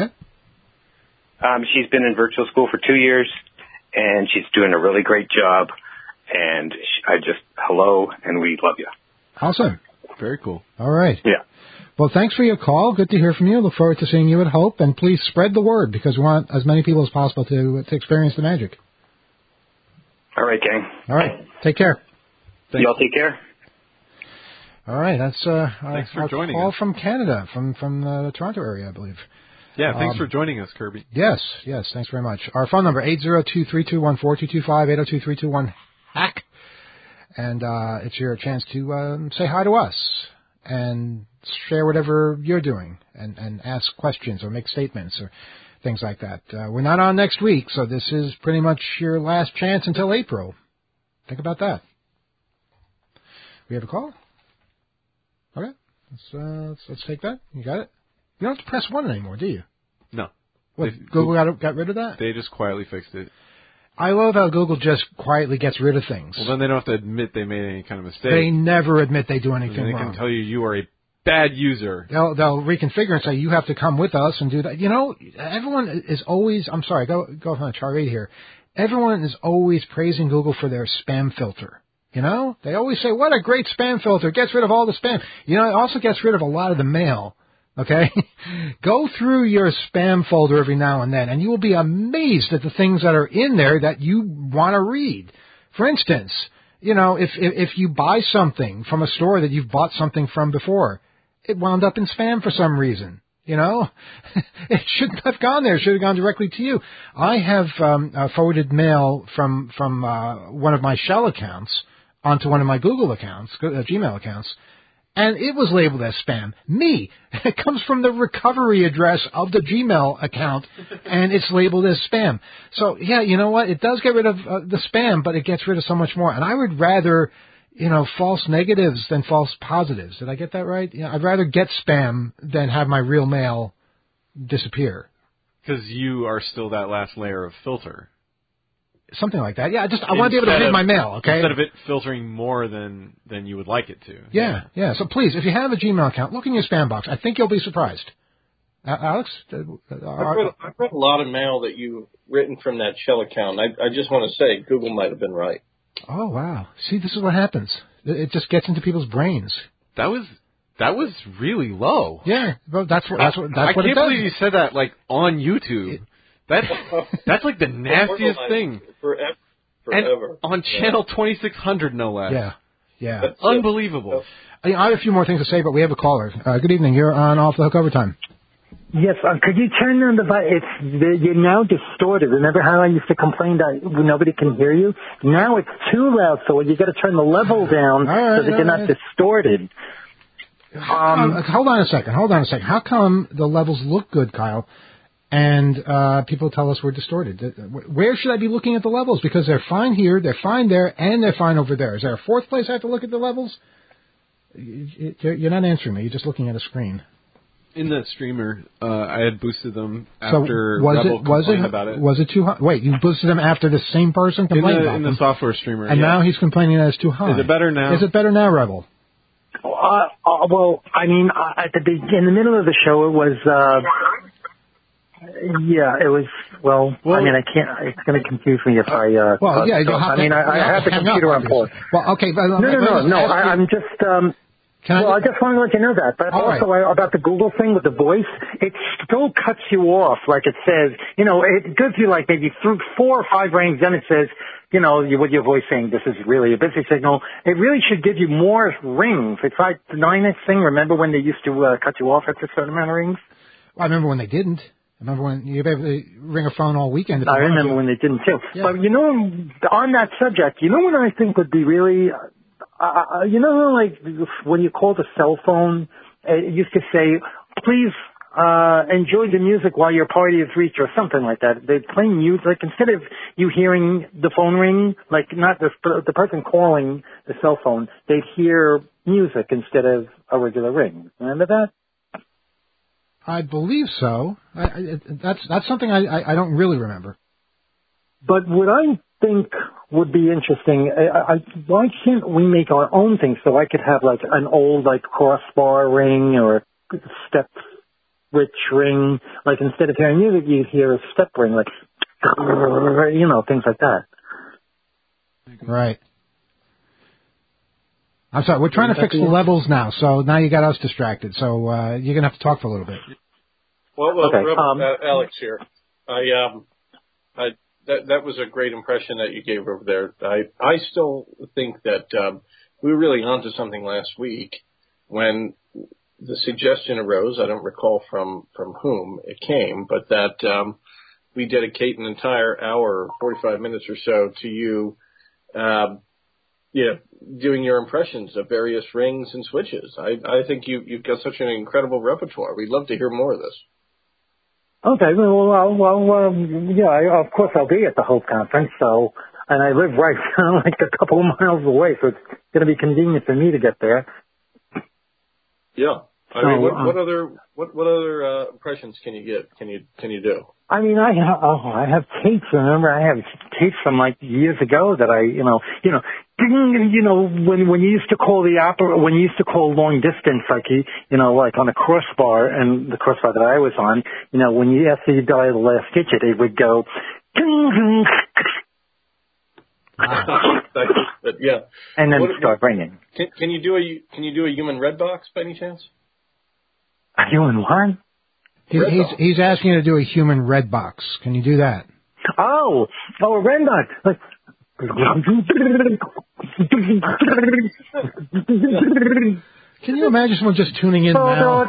Um, she's been in virtual school for two years, and she's doing a really great job. And she, I just hello, and we love you. Awesome. Very cool. All right. Yeah. Well, thanks for your call. Good to hear from you. Look forward to seeing you at Hope, and please spread the word because we want as many people as possible to to experience the magic. All right, gang. All right. Take care. Thanks. Y'all take care. All right, that's uh, thanks our, for joining our call us. from Canada, from from uh, the Toronto area, I believe. Yeah, thanks um, for joining us, Kirby. Yes, yes, thanks very much. Our phone number eight zero two three two one four two two five eight zero two three two one hack, and uh, it's your chance to um, say hi to us and share whatever you're doing and and ask questions or make statements or things like that. Uh, we're not on next week, so this is pretty much your last chance until April. Think about that. We have a call. Okay, let's, uh, let's let's take that. You got it. You don't have to press one anymore, do you? No. What? They, Google got got rid of that? They just quietly fixed it. I love how Google just quietly gets rid of things. Well, then they don't have to admit they made any kind of mistake. They never admit they do anything they wrong. They can tell you you are a bad user. They'll they'll reconfigure and say you have to come with us and do that. You know, everyone is always. I'm sorry, go go on Charlie here. Everyone is always praising Google for their spam filter. You know, they always say, what a great spam filter. It gets rid of all the spam. You know, it also gets rid of a lot of the mail. Okay? Go through your spam folder every now and then, and you will be amazed at the things that are in there that you want to read. For instance, you know, if, if if you buy something from a store that you've bought something from before, it wound up in spam for some reason. You know, it shouldn't have gone there. It should have gone directly to you. I have um, uh, forwarded mail from from uh, one of my Shell accounts onto one of my Google accounts, uh, Gmail accounts, and it was labeled as spam. Me. It comes from the recovery address of the Gmail account, and it's labeled as spam. So, yeah, you know what? It does get rid of uh, the spam, but it gets rid of so much more. And I would rather, you know, false negatives than false positives. Did I get that right? You know, I'd rather get spam than have my real mail disappear. Because you are still that last layer of filter. Something like that. Yeah, I just I want to be able to read my mail, okay? Instead of it filtering more than, than you would like it to. Yeah, yeah. So please, if you have a Gmail account, look in your spam box. I think you'll be surprised. Uh, Alex? Uh, I've, read, I've read a lot of mail that you've written from that Shell account. I, I just want to say Google might have been right. Oh, wow. See, this is what happens. It just gets into people's brains. That was... That was really low. Yeah, well, that's what that's what that's I what it can't does. believe you said that like on YouTube. It, That's that's like the nastiest thing. Forever, forever. And on channel twenty-six hundred, no less. Yeah, yeah. That's Unbelievable. I, I have a few more things to say, but we have a caller. Uh, good evening. You're on Off the Hook Overtime. Yes, uh, could you turn on the volume? It's you're now distorted. Remember how I used to complain that nobody can hear you? Now it's too loud, so you got to turn the level down right, so that you're not right. distorted. Um, uh, hold on a second. Hold on a second. How come the levels look good, Kyle, and uh, people tell us we're distorted? Where should I be looking at the levels? Because they're fine here, they're fine there, and they're fine over there. Is there a fourth place I have to look at the levels? You're not answering me. You're just looking at a screen. In the streamer, uh, I had boosted them after so was Rebel it, was complained it, about it. Was it too high? Wait, you boosted them after the same person complained in the, about in them? the software streamer, and yeah. now he's complaining that it's too high. Is it better now? Is it better now, Rebel? Uh, Oh, well, I mean, uh, at the be- in the middle of the show, it was, uh, yeah, it was, well, well I mean, I can't, it's going to confuse me if I, uh, well, uh, yeah, so, you'll have I to, mean, I, I have the hang computer up, on pause. Well, okay, but No, no, no, no, I, I'm just, um, Can well, I, I just want to let you know that. But All also right. I, about the Google thing with the voice, it still cuts you off. Like it says, you know, it gives you like maybe through four or five rings. Then it says, you know, you, with your voice saying this is really a busy signal. It really should give you more rings. It's like the nine X thing. Remember when they used to uh, cut you off at a certain amount of rings? well, I remember when they didn't. I remember when you were able to ring a phone all weekend. If I you wanted remember to. when they didn't too. Yeah. But you know, on that subject, you know what I think would be really, uh, you know, like when you call the cell phone, it used to say, please uh enjoy the music while your party is reached or something like that. They'd play music instead of you hearing the phone ring, like not the the person calling the cell phone, they'd hear music instead of a regular ring. Remember that? I believe so. I, I, that's that's something I, I I don't really remember. But what I think would be interesting, I, I, why can't we make our own thing so I could have like an old like crossbar ring or a step switch ring, like instead of hearing music you hear a step ring, like, you know, things like that. Right. I'm sorry, we're trying to fix the levels now, so now you got us distracted. So uh, you're going to have to talk for a little bit. Well, well, Okay, Rob, um, uh, Alex here. I um, I that that was a great impression that you gave over there. I I still think that um, we were really onto something last week when the suggestion arose. I don't recall from from whom it came, but that um, we dedicate an entire hour, forty-five minutes or so, to you. Um, Yeah, doing your impressions of various rings and switches. I, I think you, you've got such an incredible repertoire. We'd love to hear more of this. Okay, well, well, well um, yeah, I, of course I'll be at the Hope Conference, so, and I live right like a couple of miles away, so it's going to be convenient for me to get there. Yeah. I So, mean, what, um, what other what what other uh, impressions can you get? Can you can you do? I mean, I have, oh, I have tapes. Remember, I have tapes from like years ago that I, you know, you know, ding, you know, when when you used to call the opera, when you used to call long distance, like you, you know, like on a crossbar, and the crossbar that I was on, you know, when you after you dial the last digit, it would go, ding, ding, but yeah, and then what, start ringing. Can, can you do a can you do a human red box by any chance? Are you in one? He's, he's, he's asking you to do a human red box. Can you do that? Oh, oh, a red box. Like, can you imagine someone just tuning in now?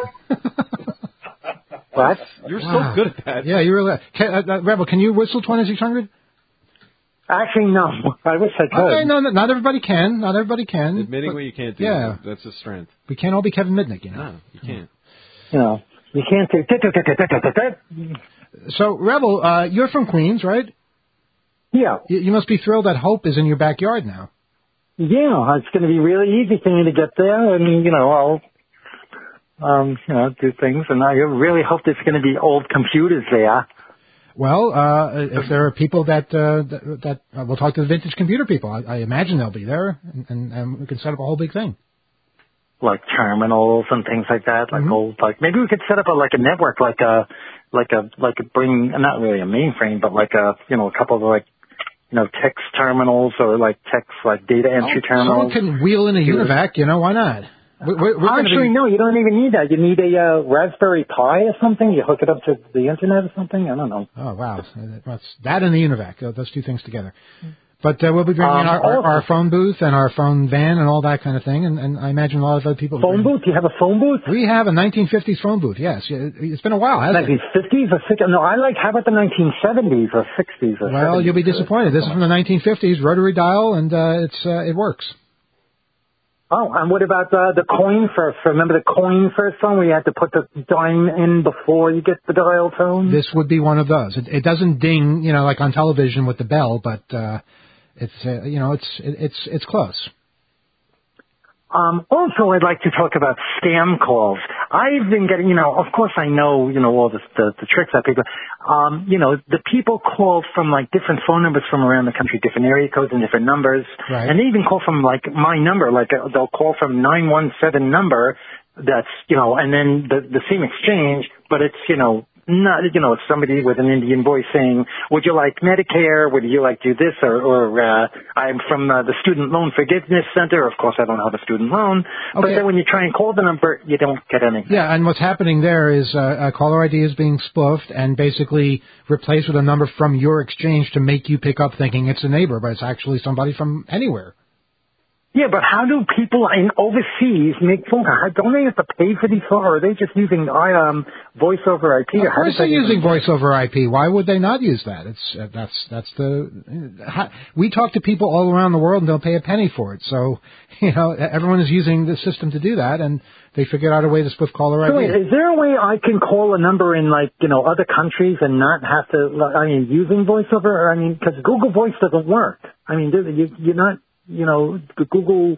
What? You're Wow. so good at that. Yeah, you really. Can, uh, uh, Rebel, can you whistle twenty-six hundred? Actually, no. I wish I could. Okay, no, no, not everybody can. Not everybody can. Admitting but what you can't do, yeah. that's a strength. we can't all be Kevin Mitnick, you know. No, you can't. You know, you can't say. So, Rebel, uh, you're from Queens, right? Yeah. You, you must be thrilled that Hope is in your backyard now. Yeah, it's going to be really easy for me to get there, and you know, I'll, um, you know, do things, and I really hope there's going to be old computers there. Well, uh, if there are people that uh, that, that uh, we'll talk to the vintage computer people. I, I imagine they'll be there, and, and, and we can set up a whole big thing. Like terminals and things like that, like Mm-hmm. old, like maybe we could set up a like a network, like a, like a, like a bring, not really a mainframe, but like a, you know, a couple of like, you know, text terminals or like text like data entry Oh, terminals. someone can wheel in a UNIVAC, you know, why not? We're, we're, we're Actually, be... no, you don't even need that. You need a uh, Raspberry Pi or something. You hook it up to the internet or something. I don't know. Oh, wow. That's that and the UNIVAC, those two things together. But uh, we'll be bringing Um, in our, our, also- our phone booth and our phone van and all that kind of thing, and, and I imagine a lot of other people... Phone booth? You have a phone booth? We have a nineteen fifties phone booth, yes. It's been a while, hasn't nineteen fifties or sixties? No, I like, how about the nineteen seventies or sixties or it? Well, seventies? you'll be disappointed. This is from the nineteen fifties, rotary dial, and uh, it's uh, it works. Oh, and what about uh, the coin first? Remember the coin first phone where you had to put the dime in before you get the dial tone? This would be one of those. It, it doesn't ding, you know, like on television with the bell, but uh, it's uh, you know, it's it, it's it's close. Um, also, I'd like to talk about scam calls. I've been getting, you know, of course I know, you know, all this, the, the tricks that people, um, you know, the people call from like different phone numbers from around the country, different area codes and different numbers. Right. And they even call from like my number, like uh, they'll call from nine one seven number that's, you know, and then the, the same exchange, but it's, you know, not, you know, it's somebody with an Indian voice saying, would you like Medicare? Would you like do this? Or, or uh, I'm from uh, the Student Loan Forgiveness Center. Of course, I don't have a student loan. Okay. But then when you try and call the number, you don't get anything. Yeah, and what's happening there is uh, a caller I D is being spoofed and basically replaced with a number from your exchange to make you pick up thinking it's a neighbor, but it's actually somebody from anywhere. Yeah, but how do people in overseas make phone calls? Don't they have to pay for these calls, or are they just using um, voice over I P? Of course they're using voice over I P. Why would they not use that? It's uh, that's that's the how, we talk to people all around the world and they'll pay a penny for it. So you know everyone is using the system to do that, and they figured out a way to spoof caller I D. So wait, is there a way I can call a number in like you know other countries and not have to? I mean, using voice over? I mean, because Google Voice doesn't work. I mean, you, you're not. You know, the Google,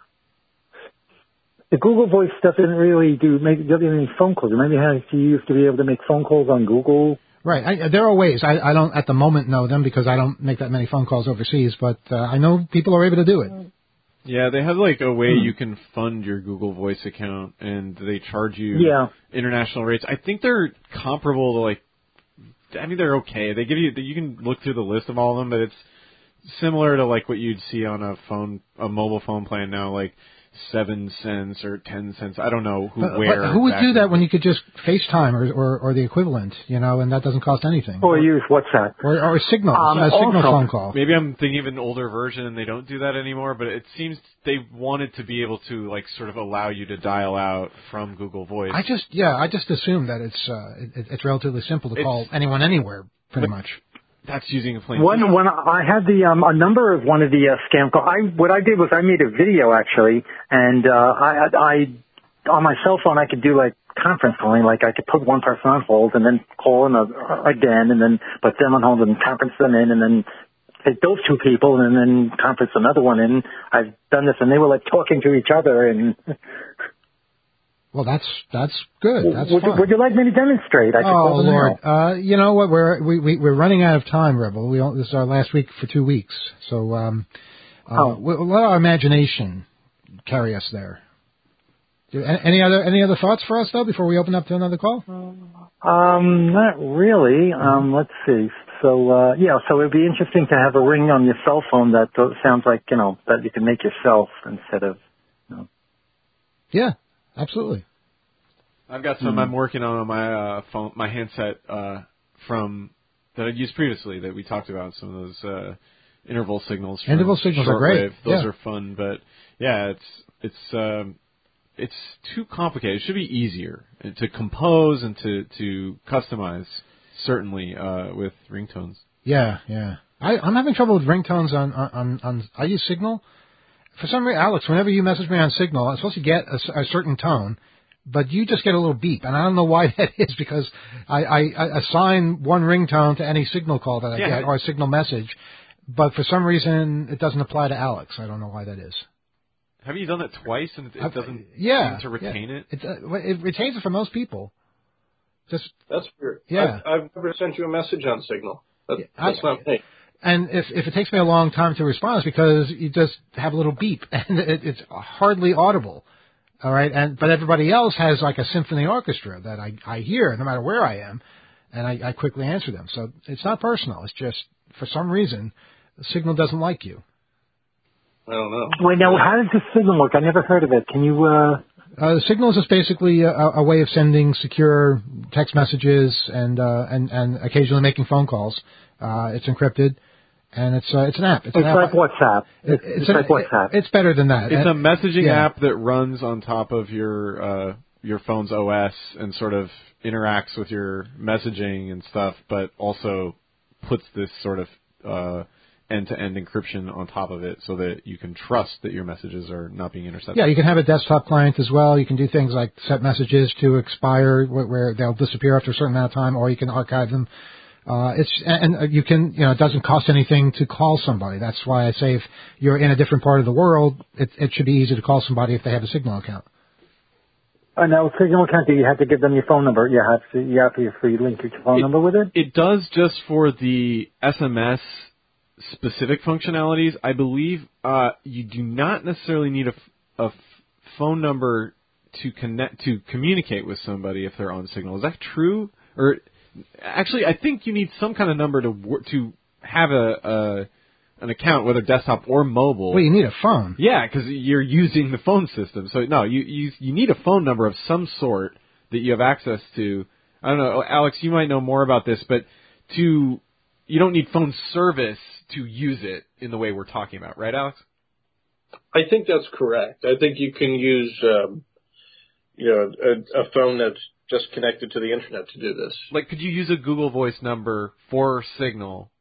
the Google Voice doesn't really do make any phone calls. Maybe how you used to be able to make phone calls on Google. Right. I, there are ways. I, I don't at the moment know them because I don't make that many phone calls overseas. But uh, I know people are able to do it. Yeah, they have like a way you can fund your Google Voice account, and they charge you yeah. international rates. I think they're comparable to like. I mean, they're okay. They give you. You can look through the list of all of them, but it's similar to like what you'd see on a phone, a mobile phone plan now, like seven cents or ten cents. I don't know who but, where. But who would exactly. do that when you could just FaceTime or, or or the equivalent, you know, and that doesn't cost anything. Or, or use WhatsApp or or Signal, um, a Signal also, phone call. Maybe I'm thinking of an older version and they don't do that anymore. But it seems they wanted to be able to like sort of allow you to dial out from Google Voice. I just yeah, I just assume that it's uh, it, it's relatively simple to it's, call anyone anywhere, pretty much. That's using a plain. When when I had the um, a number of one of the uh, scam calls, I what I did was I made a video actually, and uh, I I on my cell phone I could do like conference calling, like I could put one person on hold and then call another again, and then put them on hold and conference them in, and then take those two people and then conference another one in. I've done this, and they were like talking to each other and. Well, that's that's good. That's would, fine. You, would you like me to demonstrate? I oh Lord, uh, you know what? We're we, we we're running out of time, Rebel. We don't, this is our last week for two weeks, so um, uh, oh. we'll let our imagination carry us there. Do, any other any other thoughts for us though before we open up to another call? Um, not really. Um, let's see. So uh, yeah, so it'd be interesting to have a ring on your cell phone that sounds like you know that you can make yourself instead of. You know. Yeah. Absolutely. I've got some mm-hmm. I'm working on on my uh, phone, my handset uh, from that I'd used previously that we talked about. Some of those uh, interval signals. Interval signals are great. Wave. Those yeah. are fun, but yeah, it's it's um, it's too complicated. It should be easier to compose and to to customize. Certainly uh, with ringtones. Yeah, yeah. I, I'm having trouble with ringtones on on on. I use Signal. For some reason, Alex, whenever you message me on Signal, I'm supposed to get a, a certain tone, but you just get a little beep, and I don't know why that is because I, I, I assign one ringtone to any Signal call that I yeah. get or a Signal message, but for some reason it doesn't apply to Alex. I don't know why that is. Have you done that twice and it, it doesn't yeah, seem to retain yeah. it? It, uh, it retains it for most people. Just that's weird. Yeah, I've, I've never sent you a message on Signal. That, yeah, that's I, not me. And if if it takes me a long time to respond, it's because you just have a little beep, and it, it's hardly audible. All right, and but everybody else has like a symphony orchestra that I I hear no matter where I am, and I, I quickly answer them. So it's not personal. It's just for some reason, Signal doesn't like you. I don't know. Wait, now how does this Signal work? I never heard of it. Can you? Uh... Uh, Signal is just basically a, a way of sending secure text messages and uh, and and occasionally making phone calls. Uh, it's encrypted. And it's uh, it's an app. It's, it's an like app. WhatsApp. It's, it's, it's like an, WhatsApp. It's better than that. It's and, a messaging yeah. app that runs on top of your uh, your phone's O S and sort of interacts with your messaging and stuff, but also puts this sort of uh, end-to-end encryption on top of it so that you can trust that your messages are not being intercepted. Yeah, you can have a desktop client as well. You can do things like set messages to expire where, where they'll disappear after a certain amount of time, or you can archive them. Uh, it's and you can you know it doesn't cost anything to call somebody. That's why I say if you're in a different part of the world, it, it should be easy to call somebody if they have a Signal account. Uh, now, Signal account, do you have to give them your phone number? You have to you have to free link your phone it, number with it. It does just for the S M S specific functionalities. I believe uh, you do not necessarily need a, a phone number to connect to communicate with somebody if they're on Signal. Is that true? Or actually, I think you need some kind of number to wor- to have a, a an account, whether desktop or mobile. Well, you need a phone. Yeah, because you're using the phone system. So no, you, you you need a phone number of some sort that you have access to. I don't know, Alex, you might know more about this, but to you don't need phone service to use it in the way we're talking about, right, Alex? I think that's correct. I think you can use, um, you know, a, a phone that's just connected to the internet to do this. Like, could you use a Google Voice number for Signal?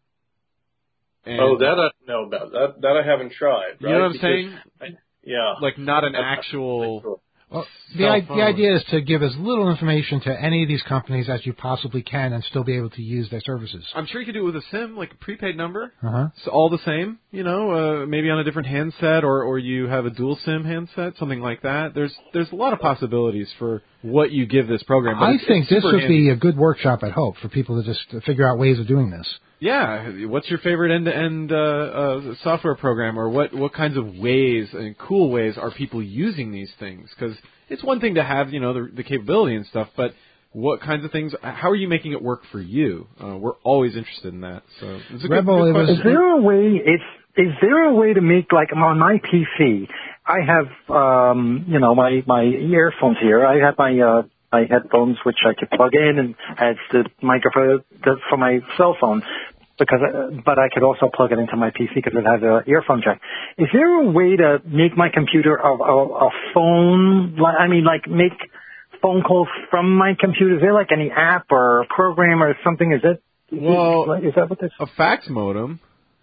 And oh, that I don't know about. That that I haven't tried. Right? You know what I'm because saying? I, yeah. Like, not an actual. Well, the, I, the idea is to give as little information to any of these companies as you possibly can and still be able to use their services. I'm sure you could do it with a SIM, like a prepaid number. Uh-huh. It's all the same, you know, uh, maybe on a different handset, or, or you have a dual SIM handset, something like that. There's there's a lot of possibilities for what you give this program. But I it's, think it's this would handy. be a good workshop at Hope for people to just figure out ways of doing this. Yeah, what's your favorite end-to-end uh, uh, software program, or what, what kinds of ways and cool ways are people using these things? Because it's one thing to have, you know, the, the capability and stuff, but what kinds of things? How are you making it work for you? Uh, we're always interested in that. So it's a Rebel, good, good it was- question. Is there a way? Is is there a way to make, like, on my P C? I have, um, you know, my my earphones here. I have my uh, my headphones, which I could plug in, and adds the microphone for my cell phone. Because, uh, but I could also plug it into my P C because it has an earphone jack. Is there a way to make my computer a, a, a phone? li- I mean, like make phone calls from my computer? Is there like any app or program or something? Is it? Well, is that what this? a fax modem,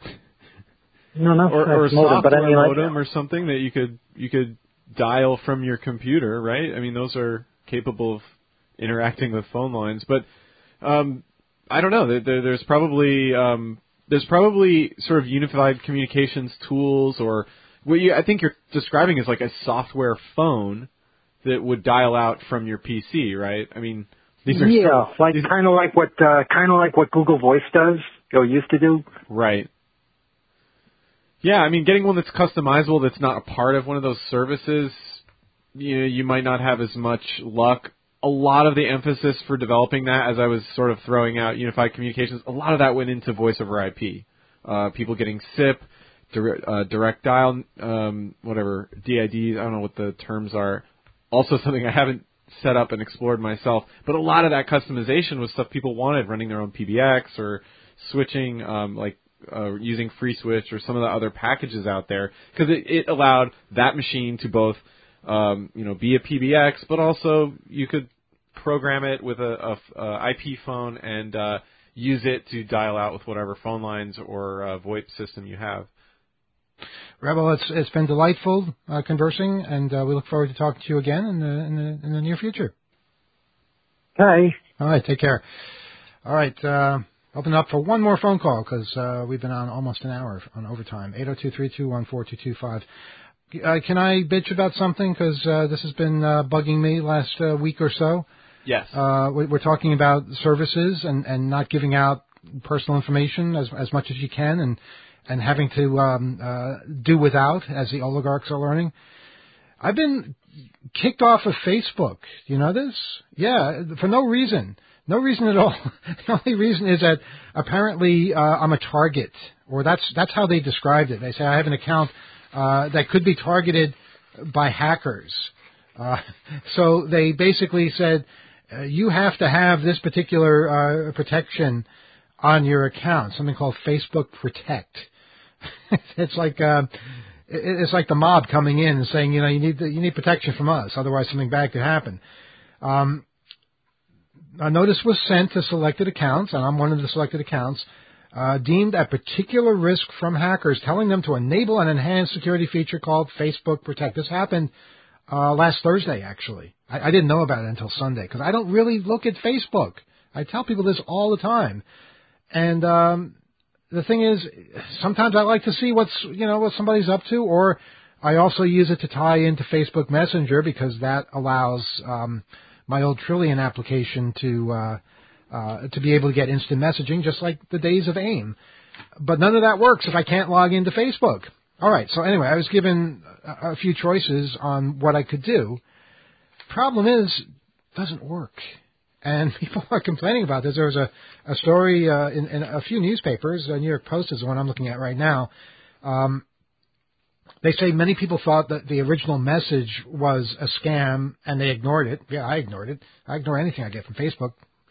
No, not or, or a fax modem, but I software mean, like, modem, or something that you could you could dial from your computer, right? I mean, those are capable of interacting with phone lines, but. Um, I don't know. There, there, there's probably um, there's probably sort of unified communications tools, or what you I think you're describing is like a software phone that would dial out from your P C, right? I mean, these are yeah, sort of, like these, kind of like what uh, kind of like what Google Voice does or used to do. right. Yeah, I mean, getting one that's customizable, that's not a part of one of those services, you know, you might not have as much luck. A lot of the emphasis for developing that, as I was sort of throwing out unified communications, a lot of that went into voice over I P. Uh, people getting S I P, direct, uh, direct dial, um, whatever, D I D, I don't know what the terms are. Also something I haven't set up and explored myself. But a lot of that customization was stuff people wanted, running their own P B X or switching, um, like uh, using FreeSwitch or some of the other packages out there, because it, it allowed that machine to both um, you know, be a P B X, but also you could program it with a, a, a I P phone and uh, use it to dial out with whatever phone lines or uh, VoIP system you have. Rebel, it's it's been delightful uh, conversing, and uh, we look forward to talking to you again in the in the, in the near future. Okay. All right, take care. All right, uh, open up for one more phone call because uh, we've been on almost an hour on overtime. eight oh two, three two one, four two two five. Uh, can I bitch about something? Because uh, this has been uh, bugging me last uh, week or so. Yes. Uh, we- we're talking about services and, and not giving out personal information as as much as you can, and and having to um, uh, do without, as the oligarchs are learning. I've been kicked off of Facebook. Do you know this? Yeah, for no reason. No reason at all. The only reason is that apparently uh, I'm a target, or that's that's how they described it. They say I have an account uh, that could be targeted by hackers. Uh, so they basically said, uh, you have to have this particular uh, protection on your account, something called Facebook Protect. It's like uh, it's like the mob coming in and saying, you know, you need the, you need protection from us, otherwise something bad could happen. Um, a notice was sent to selected accounts, and I'm one of the selected accounts, uh, deemed at particular risk from hackers, telling them to enable an enhanced security feature called Facebook Protect. This happened uh, last Thursday, actually. I, I didn't know about it until Sunday because I don't really look at Facebook. I tell people this all the time, and um, the thing is, sometimes I like to see what's you know what somebody's up to, or I also use it to tie into Facebook Messenger because that allows um, my old Trillian application to uh, uh, to be able to get instant messaging, just like the days of AIM. But none of that works if I can't log into Facebook. All right. So anyway, I was given a, a few choices on what I could do, problem is, it doesn't work. And people are complaining about this. There was a, a story uh, in, in a few newspapers. The New York Post is the one I'm looking at right now. Um, they say many people thought that the original message was a scam, and they ignored it. Yeah, I ignored it. I ignore anything I get from Facebook.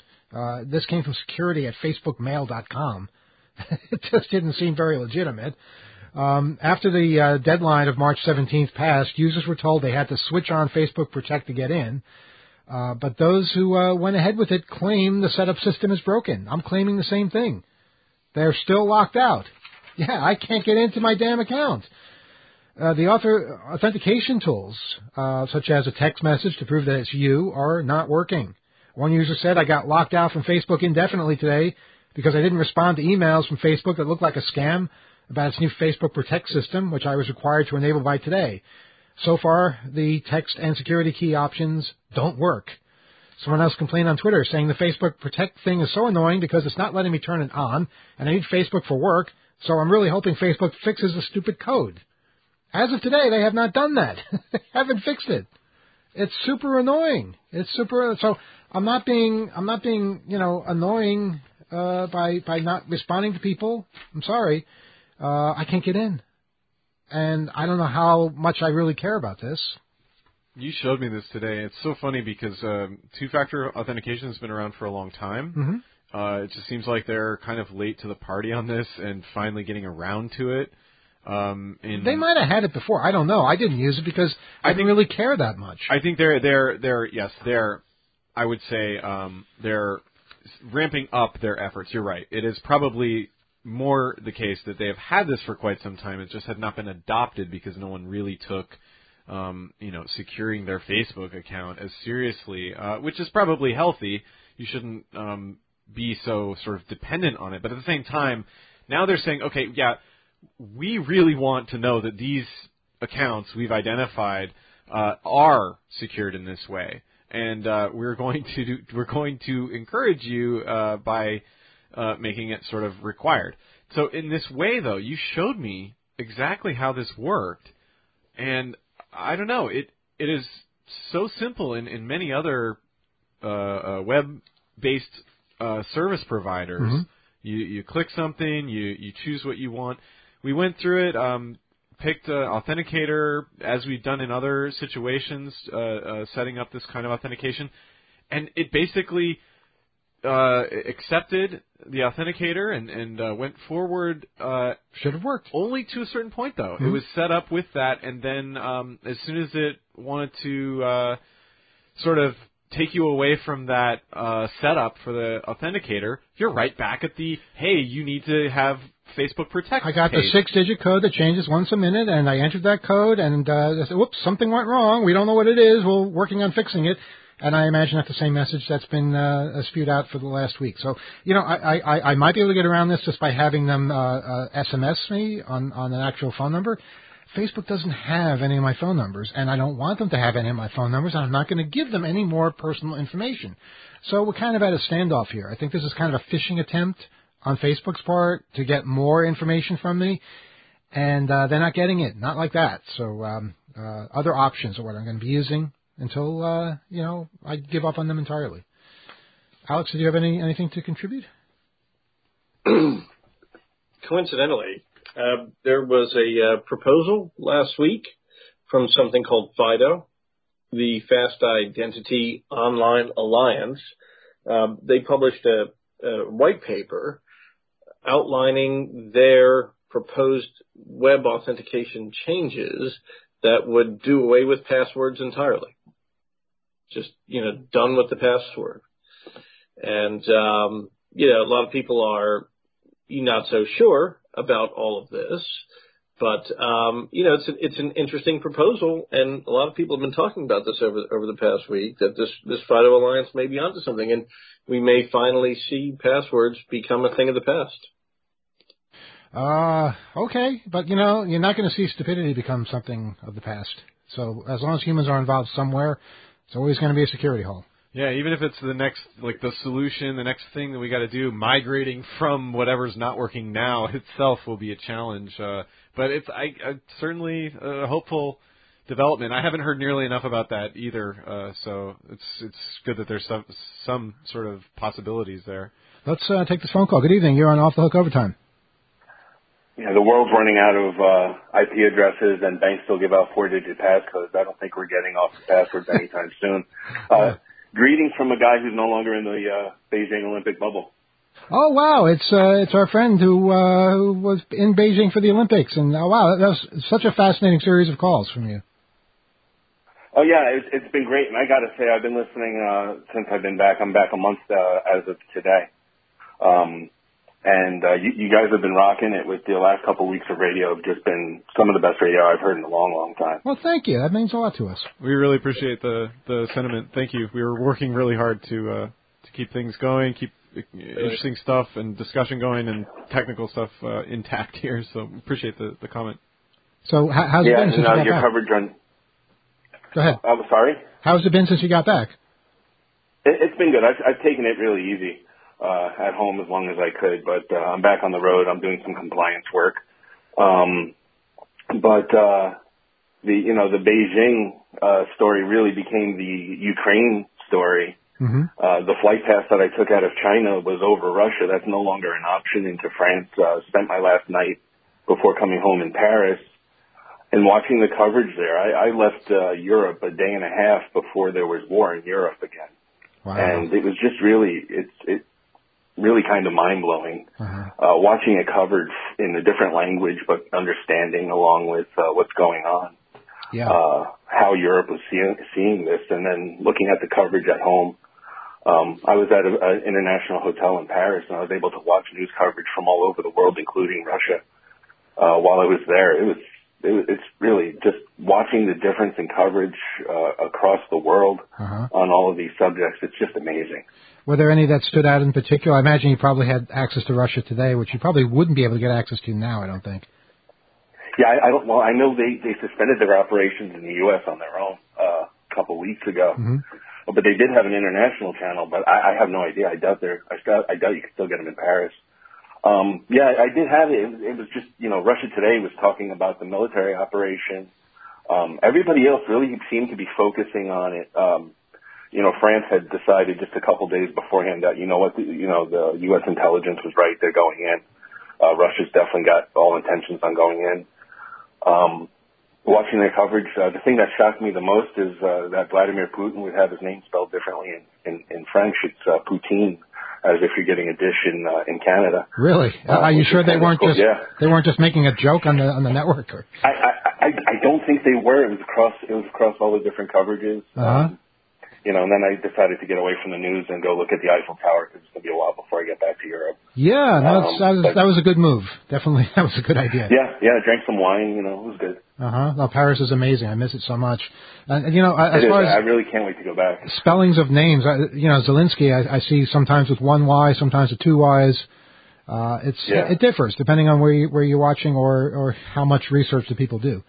Uh, this came from security at facebook mail dot com. It just didn't seem very legitimate. Um, after the uh, deadline of March seventeenth passed, users were told they had to switch on Facebook Protect to get in. Uh, but those who uh, went ahead with it claim the setup system is broken. I'm claiming the same thing. They're still locked out. Yeah, I can't get into my damn account. Uh, the author authentication tools, uh, such as a text message to prove that it's you, are not working. One user said, I got locked out from Facebook indefinitely today because I didn't respond to emails from Facebook that looked like a scam about its new Facebook Protect system, which I was required to enable by today. So far, the text and security key options don't work. Someone else complained on Twitter saying the Facebook Protect thing is so annoying because it's not letting me turn it on, and I need Facebook for work, so I'm really hoping Facebook fixes the stupid code. As of today, they have not done that. They haven't fixed it. It's super annoying. It's super. So I'm not being I'm not being you know annoying uh, by by not responding to people. I'm sorry. Uh, I can't get in. And I don't know how much I really care about this. You showed me this today. It's so funny because um, two-factor authentication has been around for a long time. Mm-hmm. Uh, it just seems like they're kind of late to the party on this and finally getting around to it. Um, in, they might have had it before. I don't know. I didn't use it because I, I didn't think, really care that much. I think they're they're they're yes they're I would say um, they're ramping up their efforts. You're right. It is probably more the case that they have had this for quite some time. It just had not been adopted because no one really took, um, you know, securing their Facebook account as seriously, uh, which is probably healthy. You shouldn't um, be so sort of dependent on it. But at the same time, now they're saying, okay, yeah, we really want to know that these accounts we've identified uh, are secured in this way, and uh, we're going to do, we're going to encourage you uh, by Uh, making it sort of required. So in this way, though, you showed me exactly how this worked, and I don't know, it it is so simple in, in many other uh, uh, web-based uh, service providers. Mm-hmm. You you click something, you, you choose what you want. We went through it, um, picked an authenticator, as we've done in other situations, uh, uh, setting up this kind of authentication, and it basically Uh, accepted the authenticator and, and uh, went forward. Uh, Should have worked. Only to a certain point, though. Mm-hmm. It was set up with that, and then um, as soon as it wanted to uh, sort of take you away from that uh, setup for the authenticator, you're right back at the, hey, you need to have Facebook Protect I got page. the six-digit code that changes once a minute, and I entered that code, and uh, I said, whoops, something went wrong. We don't know what it is. We're working on fixing it. And I imagine that's the same message that's been uh, spewed out for the last week. So, you know, I, I, I might be able to get around this just by having them uh, uh, S M S me on, on an actual phone number. Facebook doesn't have any of my phone numbers, and I don't want them to have any of my phone numbers, and I'm not going to give them any more personal information. So we're kind of at a standoff here. I think this is kind of a phishing attempt on Facebook's part to get more information from me, and uh, they're not getting it. Not like that. So um, uh, other options are what I'm going to be using until, uh, you know, I give up on them entirely. Alex, do you have any anything to contribute? Coincidentally, uh, there was a uh, proposal last week from something called FIDO, the Fast Identity Online Alliance. Um, they published a, a white paper outlining their proposed web authentication changes that would do away with passwords entirely. Just, you know, done with the password. And, um, you know, a lot of people are not so sure about all of this, but, um, you know, it's an, it's an interesting proposal, and a lot of people have been talking about this over, over the past week, that this, this FIDO Alliance may be onto something, and we may finally see passwords become a thing of the past. Uh, okay, but, you know, you're not going to see stupidity become something of the past. So as long as humans are involved somewhere, it's always going to be a security hole. Yeah, even if it's the next, like the solution, the next thing that we got to do, migrating from whatever's not working now itself will be a challenge. Uh, but it's I, I'm certainly uh, hopeful development. I haven't heard nearly enough about that either, uh, so it's it's good that there's some some sort of possibilities there. Let's uh, take this phone call. Good evening. You're on Off the Hook Overtime. Yeah, the world's running out of uh, I P addresses, and banks still give out four-digit passcodes. I don't think we're getting off the passwords anytime soon. Uh, greetings from a guy who's no longer in the uh, Beijing Olympic bubble. Oh wow! It's uh, it's our friend who uh, who was in Beijing for the Olympics, and oh wow, that was such a fascinating series of calls from you. Oh yeah, it's, it's been great, and I got to say, I've been listening uh, since I've been back. I'm back a month uh, as of today, um, and uh, you, you guys have been rocking it with the last couple of weeks of radio. Have just been some of the best radio I've heard in a long, long time. Well, thank you. That means a lot to us. We really appreciate the the sentiment. Thank you. We were working really hard to uh, to keep things going, keep interesting stuff and discussion going, and technical stuff uh, intact here. So appreciate the, the comment. So how, how's yeah, it been since and, uh, you got your back? coverage on. Go ahead. I'm sorry. How's it been since you got back? It, it's been good. I've, I've taken it really easy uh, at home as long as I could, but uh, I'm back on the road. I'm doing some compliance work. Um, but uh, the you know the Beijing uh, story really became the Ukraine story. Mm-hmm. Uh, the flight pass that I took out of China was over Russia. That's no longer an option into France. Uh, spent my last night before coming home in Paris and watching the coverage there. I, I left uh, Europe a day and a half before there was war in Europe again. Wow. And it was just really, it's it really kind of mind blowing. Uh-huh. Uh, watching it covered in a different language, but understanding along with uh, what's going on. Yeah. Uh, how Europe was seeing, seeing this, and then looking at the coverage at home. Um, I was at an international hotel in Paris, and I was able to watch news coverage from all over the world, including Russia. Uh, while I was there, it was, it was it's really just watching the difference in coverage uh, across the world uh-huh. on all of these subjects. It's just amazing. Were there any that stood out in particular? I imagine you probably had access to Russia today, which you probably wouldn't be able to get access to now, I don't think. Yeah, I, I don't. Well, I know they they suspended their operations in the U S on their own uh, a couple weeks ago, mm-hmm. but they did have an international channel. But I, I have no idea. I doubt there. I, still, I doubt you can still get them in Paris. Um, yeah, I did have it. it. It was just you know Russia Today was talking about the military operation. Um, everybody else really seemed to be focusing on it. Um, you know, France had decided just a couple days beforehand that you know what the, you know the U S intelligence was right. They're going in. Uh, Russia's definitely got all intentions on going in. Um, watching their coverage, uh, the thing that shocked me the most is uh, that Vladimir Putin would have his name spelled differently in, in, in French. It's uh, Poutine, as if you're getting a dish in uh, in Canada. Really? Uh, Are you sure they weren't cool. just yeah. they weren't just making a joke on the on the network? Or? I, I I I don't think they were. It was across it was across all the different coverages. Uh-huh. Um, You know, and then I decided to get away from the news and go look at the Eiffel Tower because it's going to be a while before I get back to Europe. Yeah, no, um, that was but, that was a good move. Definitely, that was a good idea. Yeah, yeah. Drank some wine. You know, it was good. Uh huh. No, Paris is amazing. I miss it so much. And, and you know, as it far is. as I really can't wait to go back. spellings of names, I, you know, Zelensky, I, I see sometimes with one Y, sometimes with two Y's. Uh, it's yeah. it differs depending on where you, where you're watching or or how much research the people do.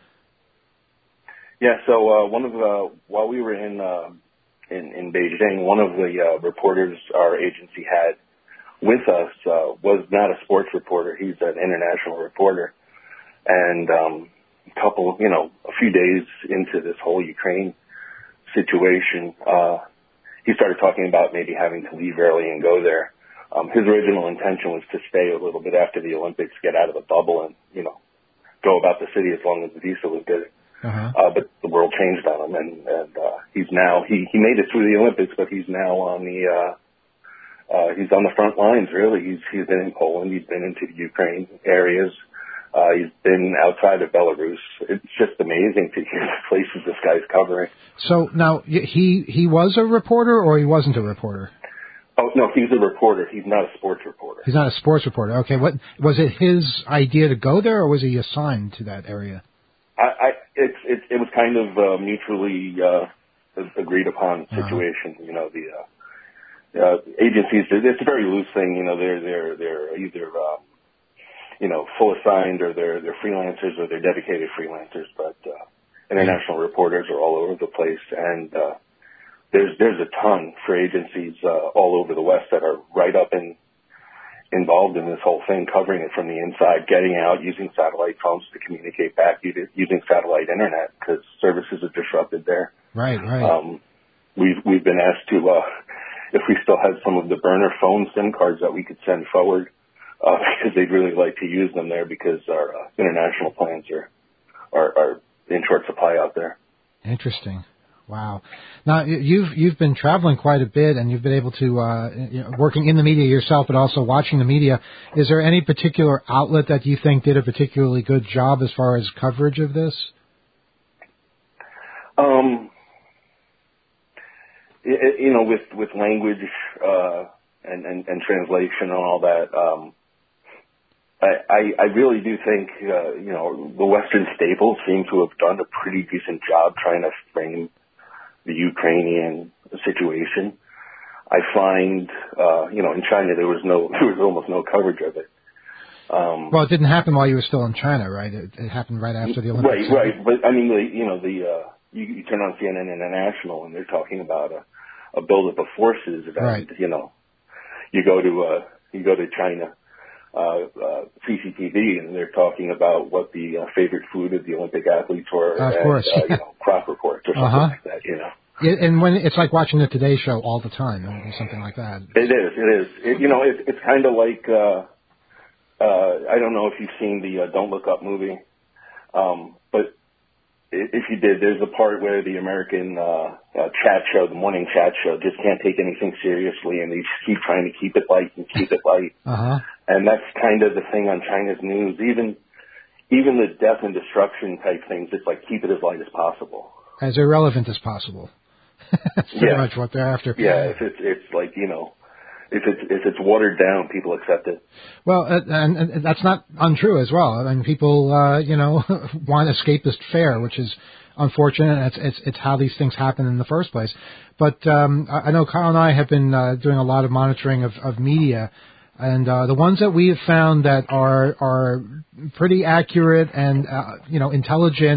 Yeah. So uh, one of the while we were in. Uh, In, in Beijing, one of the uh, reporters our agency had with us uh, was not a sports reporter. He's an international reporter. And um, a couple, you know, a few days into this whole Ukraine situation, uh, he started talking about maybe having to leave early and go there. Um, his original intention was to stay a little bit after the Olympics, get out of the bubble and, you know, go about the city as long as the visa was good. Uh-huh. Uh, but the world changed on him, and, and uh, he's now he, he made it through the Olympics, but he's now on the uh, uh, he's on the front lines. Really, he's he's been in Poland, he's been into the Ukraine areas, uh, he's been outside of Belarus. It's just amazing to hear the places this guy's covering. So now he he was a reporter, or he wasn't a reporter? Oh no, he's a reporter. He's not a sports reporter. He's not a sports reporter. Okay, what was it? His idea to go there, or was he assigned to that area? I, I it's it, it was kind of uh, mutually uh, agreed upon situation. Uh-huh. You know, the uh, uh, agencies. It's a very loose thing. You know, they're they're they're either um, you know full assigned or they're they're freelancers or they're dedicated freelancers. But uh, international yeah. reporters are all over the place, and uh, there's there's a ton for agencies uh, all over the West that are right up in involved in this whole thing, covering it from the inside, getting out, using satellite phones to communicate back, using satellite internet because services are disrupted there. Right, right. Um, we've we've been asked to, uh, if we still had some of the burner phone SIM cards that we could send forward, uh, because they'd really like to use them there because our uh, international plans are, are are in short supply out there. Interesting. Wow. Now you've you've been traveling quite a bit, and you've been able to uh, you know, working in the media yourself, but also watching the media. Is there any particular outlet that you think did a particularly good job as far as coverage of this? Um, it, you know, with with language uh, and, and and translation and all that. Um, I, I, I really do think, uh, you know, the Western staples seem to have done a pretty decent job trying to frame the Ukrainian situation. I find, uh, you know, in China there was no, there was almost no coverage of it. Um, well, it didn't happen while you were still in China, right? It, it happened right after the Olympics. Right, right. But I mean, the, you know, the uh, you, you turn on C N N International and they're talking about a, a buildup of forces. And, right. You know, you go to uh, you go to China. Uh, uh, C C T V, and they're talking about what the uh, favorite food of the Olympic athletes were, uh, of and, course. uh, you know, crop reports or something uh-huh. like that, you know. It, and when it's like watching the Today Show all the time, or something like that. It is, it is. It, you know, it, it's kind of like, uh, uh, I don't know if you've seen the uh, Don't Look Up movie, um, but if you did, there's a part where the American uh, uh, chat show, the morning chat show, just can't take anything seriously, and they just keep trying to keep it light and keep it light. Uh-huh. And that's kind of the thing on China's news. Even even the death and destruction type things, it's like keep it as light as possible. As irrelevant as possible. That's pretty yeah. much what they're after. Yeah, if it's, it's like, you know, if it's, if it's watered down, people accept it. Well, uh, and, and that's not untrue as well. I mean, people, uh, you know, want escapist fare, which is unfortunate. It's, it's, it's how these things happen in the first place. But um, I know Kyle and I have been uh, doing a lot of monitoring of, of media. And uh, the ones that we have found that are are pretty accurate and uh, you know intelligent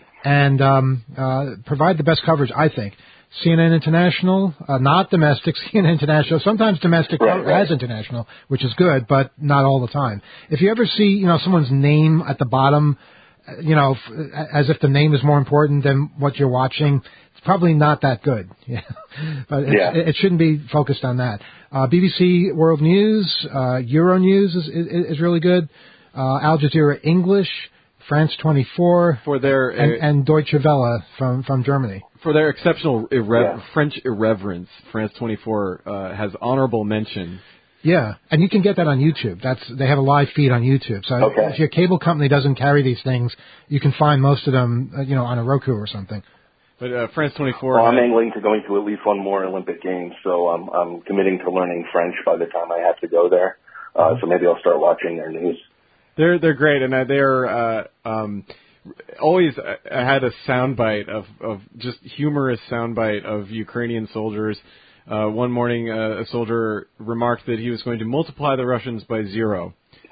and um, uh, provide the best coverage, I think. C N N International, uh, not domestic. C N N International, sometimes domestic right, right. as international, which is good, but not all the time. If you ever see you know someone's name at the bottom, you know, as if the name is more important than what you're watching, it's probably not that good. Yeah. But it's, yeah. it shouldn't be focused on that. Uh, B B C World News, uh, Euronews is, is, is really good. Uh, Al Jazeera English, France twenty-four, for their and, uh, and Deutsche Welle from, from Germany. For their exceptional irre- yeah. French irreverence, France twenty-four uh, has honorable mention. Yeah, and you can get that on YouTube. That's they have a live feed on YouTube. So okay. if your cable company doesn't carry these things, you can find most of them, uh, you know, on a Roku or something. But uh, France twenty-four. Well, has, I'm angling to going to at least one more Olympic Games, so I'm I'm committing to learning French by the time I have to go there. Uh, so maybe I'll start watching their news. They're they're great, and uh, they're uh, um, always uh, had a soundbite of of just humorous soundbite of Ukrainian soldiers. Uh, one morning, uh, a soldier remarked that he was going to multiply the Russians by zero.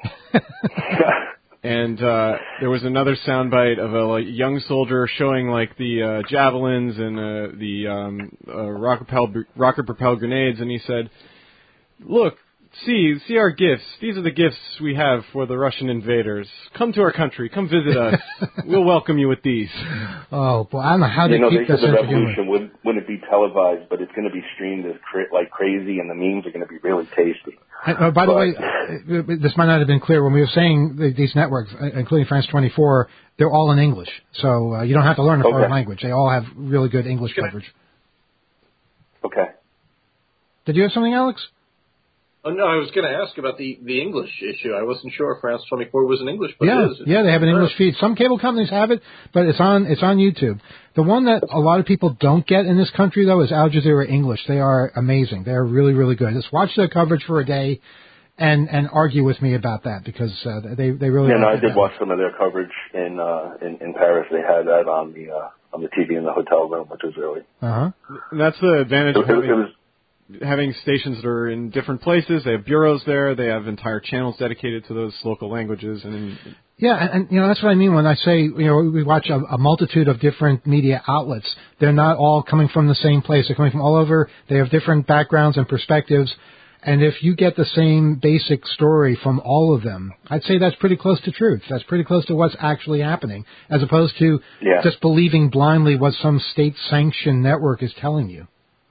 And uh, there was another soundbite of a like, young soldier showing like the uh, javelins and uh, the um, uh, rocket propelled rocket propelled grenades, and he said, "Look, see, see our gifts. These are the gifts we have for the Russian invaders. Come to our country. Come visit us. We'll welcome you with these." Oh, boy, I don't know how they you know, keep they this said the sense of humor. revolution would, wouldn't be televised, but it's going to be streamed as cra- like crazy, and the memes are going to be really tasty. And, uh, by the but, way, uh, this might not have been clear when we were saying the, these networks, uh, including France twenty-four, they're all in English, so uh, you don't have to learn a foreign okay. language. They all have really good English coverage. Okay. Did you have something, Alex? Oh, no, I was going to ask about the, the English issue. I wasn't sure if France twenty-four was in English, but yeah, it is. It's yeah, they have an English feed. Some cable companies have it, but it's on it's on YouTube. The one that a lot of people don't get in this country, though, is Al Jazeera English. They are amazing. They are really, really good. Just watch their coverage for a day and, and argue with me about that, because uh, they, they really Yeah, no, like I did that. watch some of their coverage in, uh, in, in Paris. They had that on the, uh, on the T V in the hotel room, which was really... Uh-huh. And that's the advantage It, of it, having... it was, having stations that are in different places. They have bureaus there. They have entire channels dedicated to those local languages. And yeah, and, and you know that's what I mean when I say you know we watch a, a multitude of different media outlets. They're not all coming from the same place. They're coming from all over. They have different backgrounds and perspectives, And if you get the same basic story from all of them, I'd say that's pretty close to truth. That's pretty close to what's actually happening, as opposed to yeah. just believing blindly what some state-sanctioned network is telling you.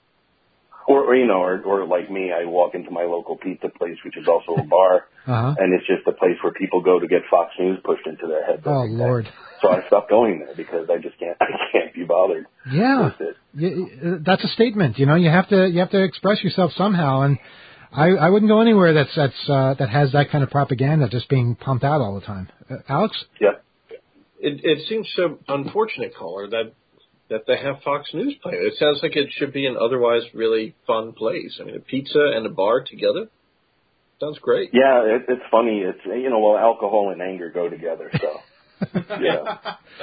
Or, or you know, or, or like me, I walk into my local pizza place, which is also a bar, uh-huh. and it's just a place where people go to get Fox News pushed into their heads. Oh, Lord. So I stopped going there because I just can't, I can't be bothered. Yeah, with it. yeah, that's a statement. You know, you have to you have to express yourself somehow, and I, I wouldn't go anywhere that's that's uh, that has that kind of propaganda just being pumped out all the time. Uh, Alex? Yeah. It, it seems so unfortunate, caller, that that they have Fox News playing. It sounds like it should be an otherwise really fun place. I mean, a pizza and a bar together sounds great. Yeah, it, it's funny. It's you know, well, alcohol and anger go together, so. Yeah.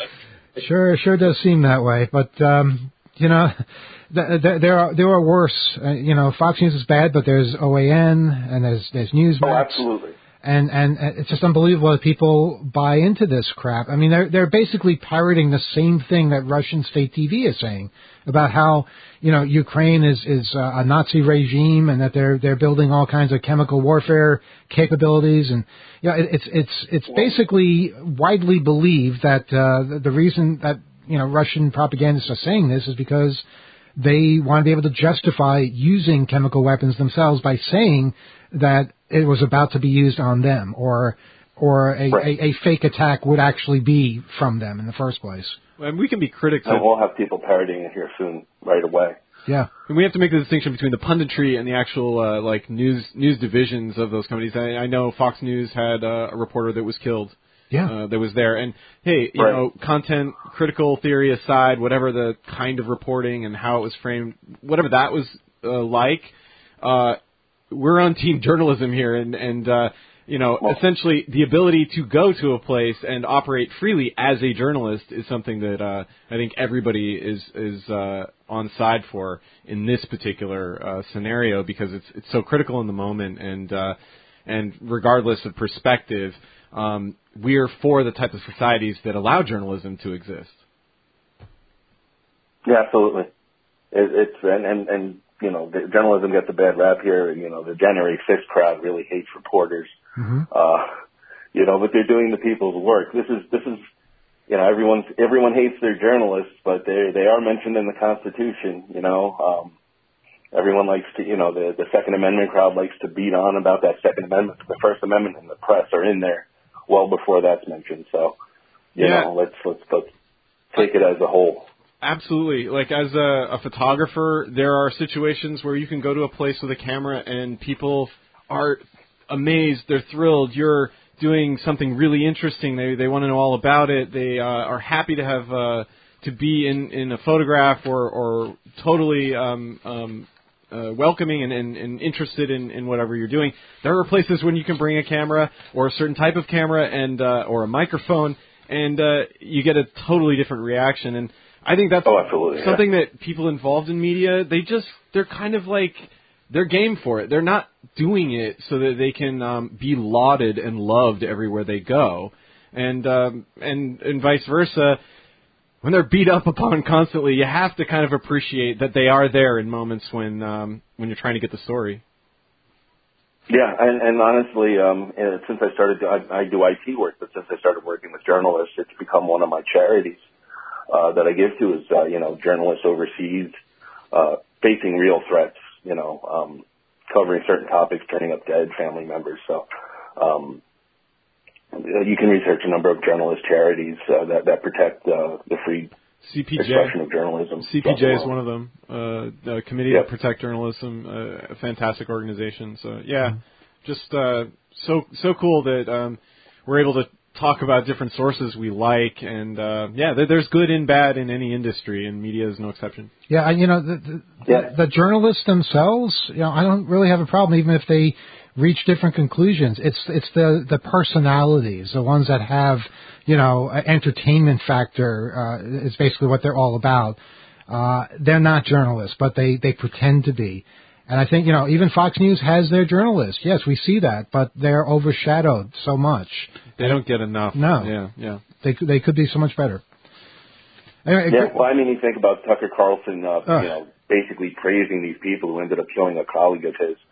Sure, sure does seem that way. But um, you know, th- th- there are there are worse. Uh, you know, Fox News is bad, but there's O A N and there's there's Newsmax. Oh, absolutely. And and it's just unbelievable that people buy into this crap. I mean, they're they're basically parroting the same thing that Russian state T V is saying about how you know Ukraine is is a Nazi regime and that they're they're building all kinds of chemical warfare capabilities, and you know, it, it's it's it's basically widely believed that uh, the, the reason that you know Russian propagandists are saying this is because they want to be able to justify using chemical weapons themselves by saying that it was about to be used on them, or or a, right. a, a fake attack would actually be from them in the first place. And we can be critical. And we'll have people parodying it here soon, right away. Yeah. And we have to make the distinction between the punditry and the actual uh, like news news divisions of those companies. I, I know Fox News had uh, a reporter that was killed. Yeah. Uh, that was there. And hey, you right. know, content critical theory aside, whatever the kind of reporting and how it was framed, whatever that was uh, like. Uh, We're on team journalism here, and, and uh, you know, well, essentially the ability to go to a place and operate freely as a journalist is something that uh, I think everybody is is uh, on side for in this particular uh, scenario, because it's it's so critical in the moment, and uh, and regardless of perspective, um, we're for the type of societies that allow journalism to exist. Yeah, absolutely. It, it's and and. and You know, the journalism gets a bad rap here. You know, the January fifth crowd really hates reporters. Mm-hmm. Uh, you know, but they're doing the people's work. This is, this is, you know, everyone's, everyone hates their journalists, but they, they are mentioned in the Constitution, you know. Um, everyone likes to, you know, the, the Second Amendment crowd likes to beat on about that Second Amendment. The First Amendment and the press are in there well before that's mentioned. So, you yeah. know, let's, let's, let's take it as a whole. Absolutely. Like, as a, a photographer, there are situations where you can go to a place with a camera and people are amazed, they're thrilled, you're doing something really interesting, they they want to know all about it, they uh, are happy to have uh, to be in, in a photograph, or, or totally um, um, uh, welcoming and, and, and interested in, in whatever you're doing. There are places when you can bring a camera or a certain type of camera and uh, or a microphone, and uh, you get a totally different reaction. And I think that's oh, absolutely, something yeah. that people involved in media, they just, they're kind of like, they're game for it. They're not doing it so that they can um, be lauded and loved everywhere they go. And, um, and, and vice versa. When they're beat up upon constantly, you have to kind of appreciate that they are there in moments when, um, when you're trying to get the story. Yeah, and, and honestly, um, since I started, to, I, I do I T work, but since I started working with journalists, it's become one of my charities. Uh, that I give to is, uh, you know, journalists overseas, uh, facing real threats, you know, um, covering certain topics, turning up dead family members. So, um, you can research a number of journalist charities, uh, that, that protect, uh, the free C P J. expression of journalism. C P J is one of them. Uh, the Committee yep. to Protect Journalism, uh, a fantastic organization. So, yeah, mm-hmm. just, uh, so, so cool that, um, we're able to talk about different sources we like, and uh, yeah, there's good and bad in any industry, and media is no exception. Yeah, you know, the, the, yeah. the journalists themselves, you know, I don't really have a problem even if they reach different conclusions. It's it's the the personalities, the ones that have, you know, an entertainment factor uh, is basically what they're all about. Uh, they're not journalists, but they they pretend to be. And I think, you know, even Fox News has their journalists. Yes, we see that, but they're overshadowed so much. They don't get enough. No. Yeah, yeah. They they could be so much better. Anyway, yeah, well, I mean, you think about Tucker Carlson, uh, uh, you know, basically praising these people who ended up killing a colleague of his.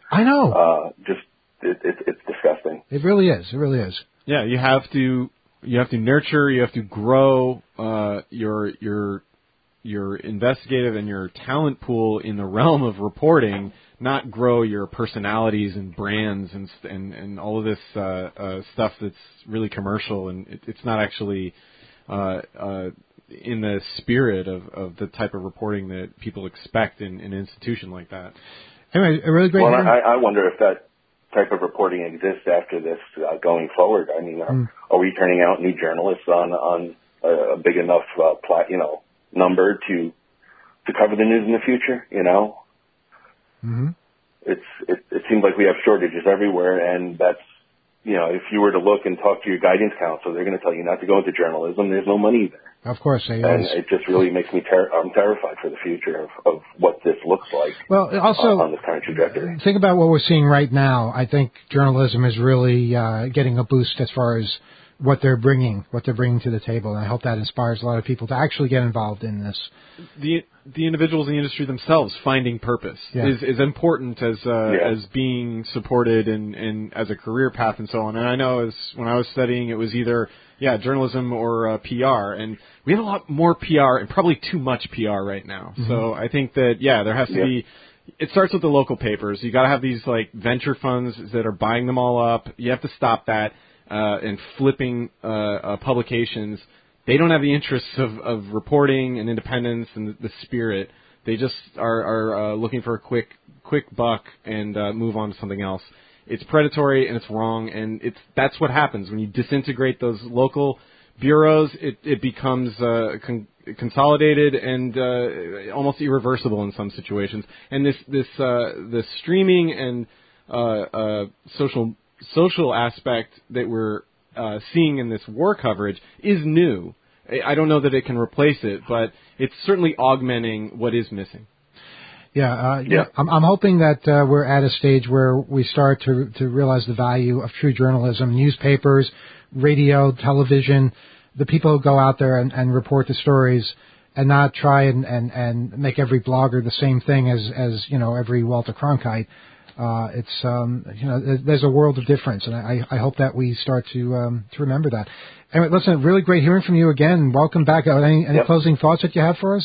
I know. Uh, just it, it, it's disgusting. It really is. It really is. Yeah, you have to you have to nurture, you have to grow uh, your your your investigative and your talent pool in the realm of reporting, not grow your personalities and brands and and, and all of this uh, uh, stuff that's really commercial, and it, it's not actually uh, uh, in the spirit of, of the type of reporting that people expect in, in an institution like that. Anyway, a really great. Well, I, I wonder if that type of reporting exists after this uh, going forward. I mean, are, mm. are we turning out new journalists on on a, a big enough uh, plat, you know, number to to cover the news in the future? You know, mm-hmm. it's it, it seems like we have shortages everywhere, and that's, you know, if you were to look and talk to your guidance counselor, they're going to tell you not to go into journalism. There's no money there. Of course, they and always... it just really makes me ter- I'm terrified for the future of, of what this looks like. Well, also uh, on this current trajectory. Think about what we're seeing right now. I think journalism is really uh, getting a boost as far as what they're bringing, what they're bringing to the table, and I hope that inspires a lot of people to actually get involved in this. The the individuals in the industry themselves finding purpose yeah. is as important as uh, yeah. as being supported and and as a career path and so on. And I know as when I was studying, it was either yeah journalism or uh, P R, and we have a lot more P R and probably too much P R right now. Mm-hmm. So I think that yeah, there has to yeah. be. It starts with the local papers. You got to have these like venture funds that are buying them all up. You have to stop that. Uh, and flipping uh, uh, publications, they don't have the interests of, of reporting and independence and the, the spirit. They just are, are uh, looking for a quick quick buck and uh, move on to something else. It's predatory and it's wrong, and it's that's what happens when you disintegrate those local bureaus. It, it becomes uh, con- consolidated and uh, almost irreversible in some situations. And this this uh, the streaming and uh, uh, social social aspect that we're uh, seeing in this war coverage is new. I don't know that it can replace it, but it's certainly augmenting what is missing. Yeah, uh, yeah. I'm, I'm hoping that uh, we're at a stage where we start to to realize the value of true journalism, newspapers, radio, television, the people who go out there and, and report the stories, and not try and, and, and make every blogger the same thing as, as you know, every Walter Cronkite. Uh, it's, um, you know, there's a world of difference, and I, I hope that we start to, um, to remember that. Anyway, listen, really great hearing from you again. Welcome back. Uh, any, any yep. closing thoughts that you have for us?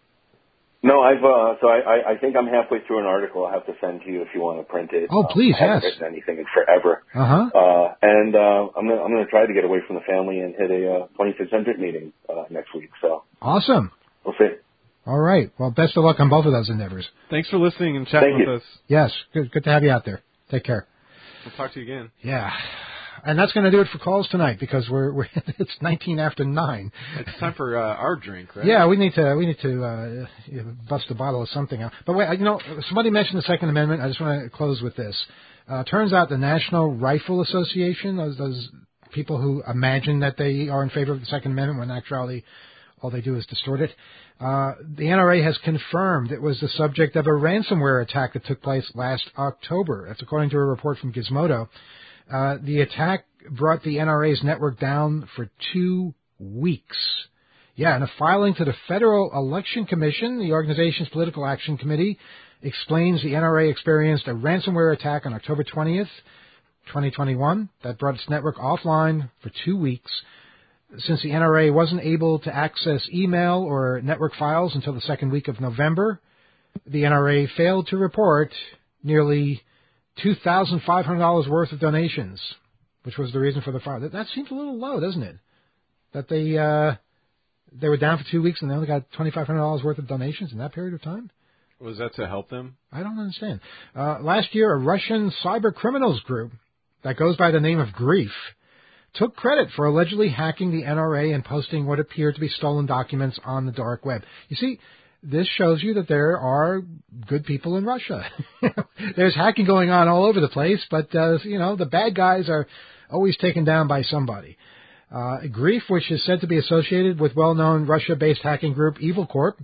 No, I've, uh, so I, I think I'm halfway through an article I'll have to send to you if you want to print it. Oh, please, um, I haven't yes. written anything in forever. Uh-huh. Uh, and, uh, I'm gonna, I'm gonna try to get away from the family and hit a, uh, twenty-six hundred meeting, uh, next week, so. Awesome. We'll see. All right. Well, best of luck on both of those endeavors. Thanks for listening and chatting Thank with you. us. Yes. Good, good to have you out there. Take care. We'll talk to you again. Yeah. And that's going to do it for calls tonight because we're, we're it's nineteen after nine. It's time for uh, our drink, right? Yeah, we need to we need to uh, bust a bottle of something out. But wait, you know, somebody mentioned the Second Amendment. I just want to close with this. Uh, turns out the National Rifle Association, those, those people who imagine that they are in favor of the Second Amendment when actually all they do is distort it. Uh, the N R A has confirmed it was the subject of a ransomware attack that took place last October. That's according to a report from Gizmodo. Uh, the attack brought the N R A's network down for two weeks. Yeah, in a filing to the Federal Election Commission, the organization's Political Action Committee explains the N R A experienced a ransomware attack on October twentieth, twenty twenty-one, that brought its network offline for two weeks. Since the N R A wasn't able to access email or network files until the second week of November, the N R A failed to report nearly two thousand five hundred dollars worth of donations, which was the reason for the fire. That, that seems a little low, doesn't it? That they uh, they were down for two weeks and they only got twenty-five hundred dollars worth of donations in that period of time? Was that to help them? I don't understand. Uh, last year, a Russian cyber criminals group that goes by the name of Grief took credit for allegedly hacking the N R A and posting what appeared to be stolen documents on the dark web. You see, this shows you that there are good people in Russia. There's hacking going on all over the place, but, uh, you know, the bad guys are always taken down by somebody. Uh, Grief, which is said to be associated with well-known Russia-based hacking group Evil Corp,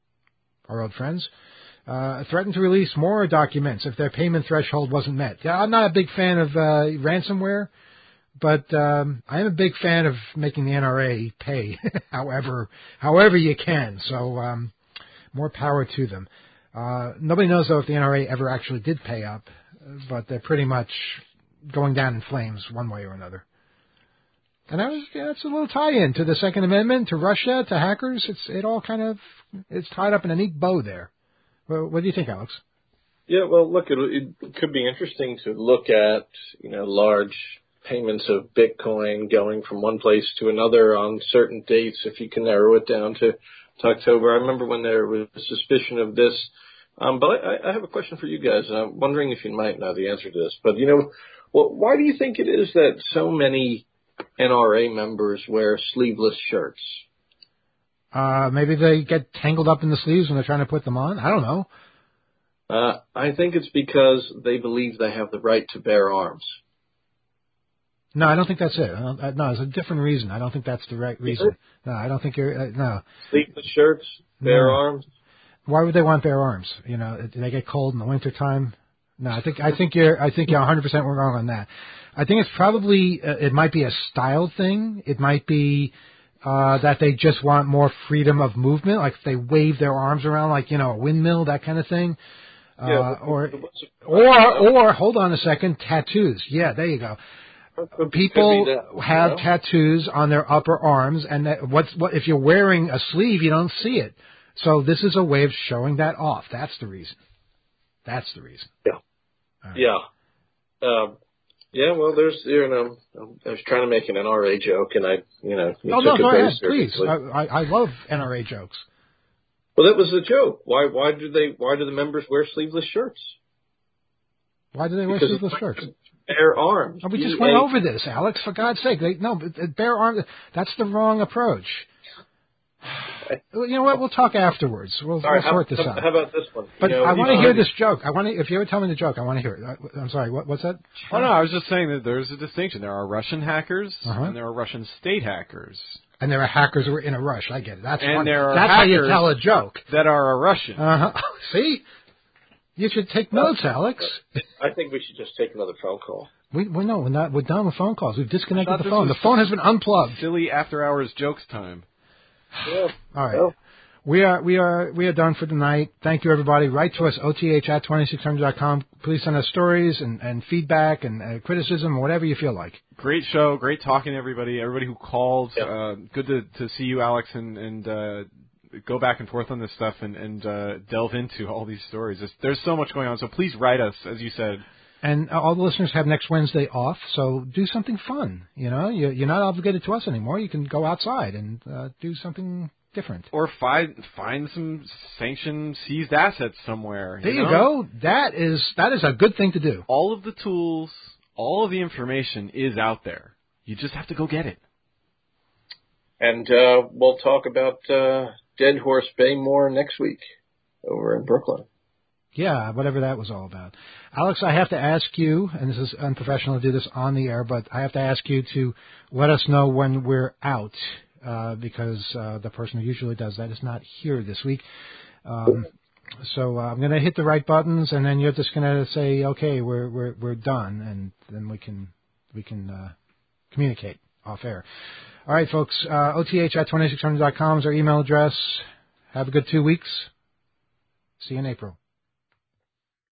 our old friends, uh, threatened to release more documents if their payment threshold wasn't met. Yeah, I'm not a big fan of uh, ransomware, but um, I am a big fan of making the N R A pay however however you can. So um, more power to them. Uh, nobody knows, though, if the N R A ever actually did pay up. but they're pretty much going down in flames one way or another. And that was, yeah, that's a little tie-in to the Second Amendment, to Russia, to hackers. It's it all kind of it's tied up in a neat bow there. Well, what do you think, Alex? Yeah, well, look, it, it could be interesting to look at, you know, large payments of Bitcoin going from one place to another on certain dates, if you can narrow it down to, to October. I remember when there was a suspicion of this. Um, but I, I have a question for you guys, and I'm wondering if you might know the answer to this. But, you know, well, why do you think it is that so many N R A members wear sleeveless shirts? Uh, maybe they get tangled up in the sleeves when they're trying to put them on. I don't know. Uh, I think it's because they believe they have the right to bear arms. No, I don't think that's it. I don't, I, no, it's a different reason. I don't think that's the right reason. No, I don't think you're, uh, no. Sleeveless shirts, bare no. arms? Why would they want bare arms? You know, do they get cold in the wintertime? No, I think, I think you're, I think you're one hundred percent wrong on that. I think it's probably, uh, it might be a style thing. It might be, uh, that they just want more freedom of movement, like if they wave their arms around like, you know, a windmill, that kind of thing. Uh, yeah, or, or, or, hold on a second, tattoos. Yeah, there you go. People that, have you know? tattoos on their upper arms, and that, what's what if you're wearing a sleeve, you don't see it. So this is a way of showing that off. That's the reason. That's the reason. Yeah. Right. Yeah. Um, yeah. Well, there's you know, I was trying to make an N R A joke, and I, you know, you oh took no, it go very ahead, please. seriously. I, I, I love N R A jokes. Well, that was the joke. Why? Why do they? Why do the members wear sleeveless shirts? Why do they wear Because sleeveless shirts? Bare arms. Oh, we just E A went over this, Alex. For God's sake, they, no, bare arms. That's the wrong approach. You know what? We'll talk afterwards. We'll, All right, we'll sort how, this out. How about this one? But you know, I want to uh, hear this joke. I want to. If you ever tell me the joke, I want to hear it. I'm sorry. What, what's that? Oh no, I was just saying that there's a distinction. There are Russian hackers uh-huh. and there are Russian state hackers. And there are hackers who are in a rush. I get it. That's and one. there are That's how you hackers tell a joke. That are a Russian. Uh huh. See, you should take notes, Alex. I think we should just take another phone call. We we no, we're not. We're done with phone calls. We've disconnected the this phone. The phone has been unplugged. Silly after hours jokes time. Yeah. All right. Well. We are we are we are done for tonight. Thank you, everybody. Write to us, O T H at twenty-six hundred dot com. Please send us stories and, and feedback and uh, criticism, or whatever you feel like. Great show. Great talking to everybody. Everybody who called. Yeah. Uh, good to, to see you, Alex, and, and uh, go back and forth on this stuff and, and uh, delve into all these stories. There's, there's so much going on. So please write us, as you said. And all the listeners have next Wednesday off, so do something fun. You know, you're, you're not obligated to us anymore. You can go outside and uh, do something different. Or find find some sanctioned seized assets somewhere. There you, you know? go. That is that is a good thing to do. All of the tools, all of the information is out there. You just have to go get it. And uh, we'll talk about uh, Dead Horse Bay more next week over in Brooklyn. Yeah, whatever that was all about. Alex, I have to ask you, and this is unprofessional to do this on the air, but I have to ask you to let us know when we're out, uh, because uh, the person who usually does that is not here this week. Um, so uh, I'm going to hit the right buttons, and then you're just going to say, okay, we're we're we're done, and then we can we can uh, communicate off air. All right, folks. Uh, O T H at twenty-six hundred dot com is our email address. Have a good two weeks. See you in April.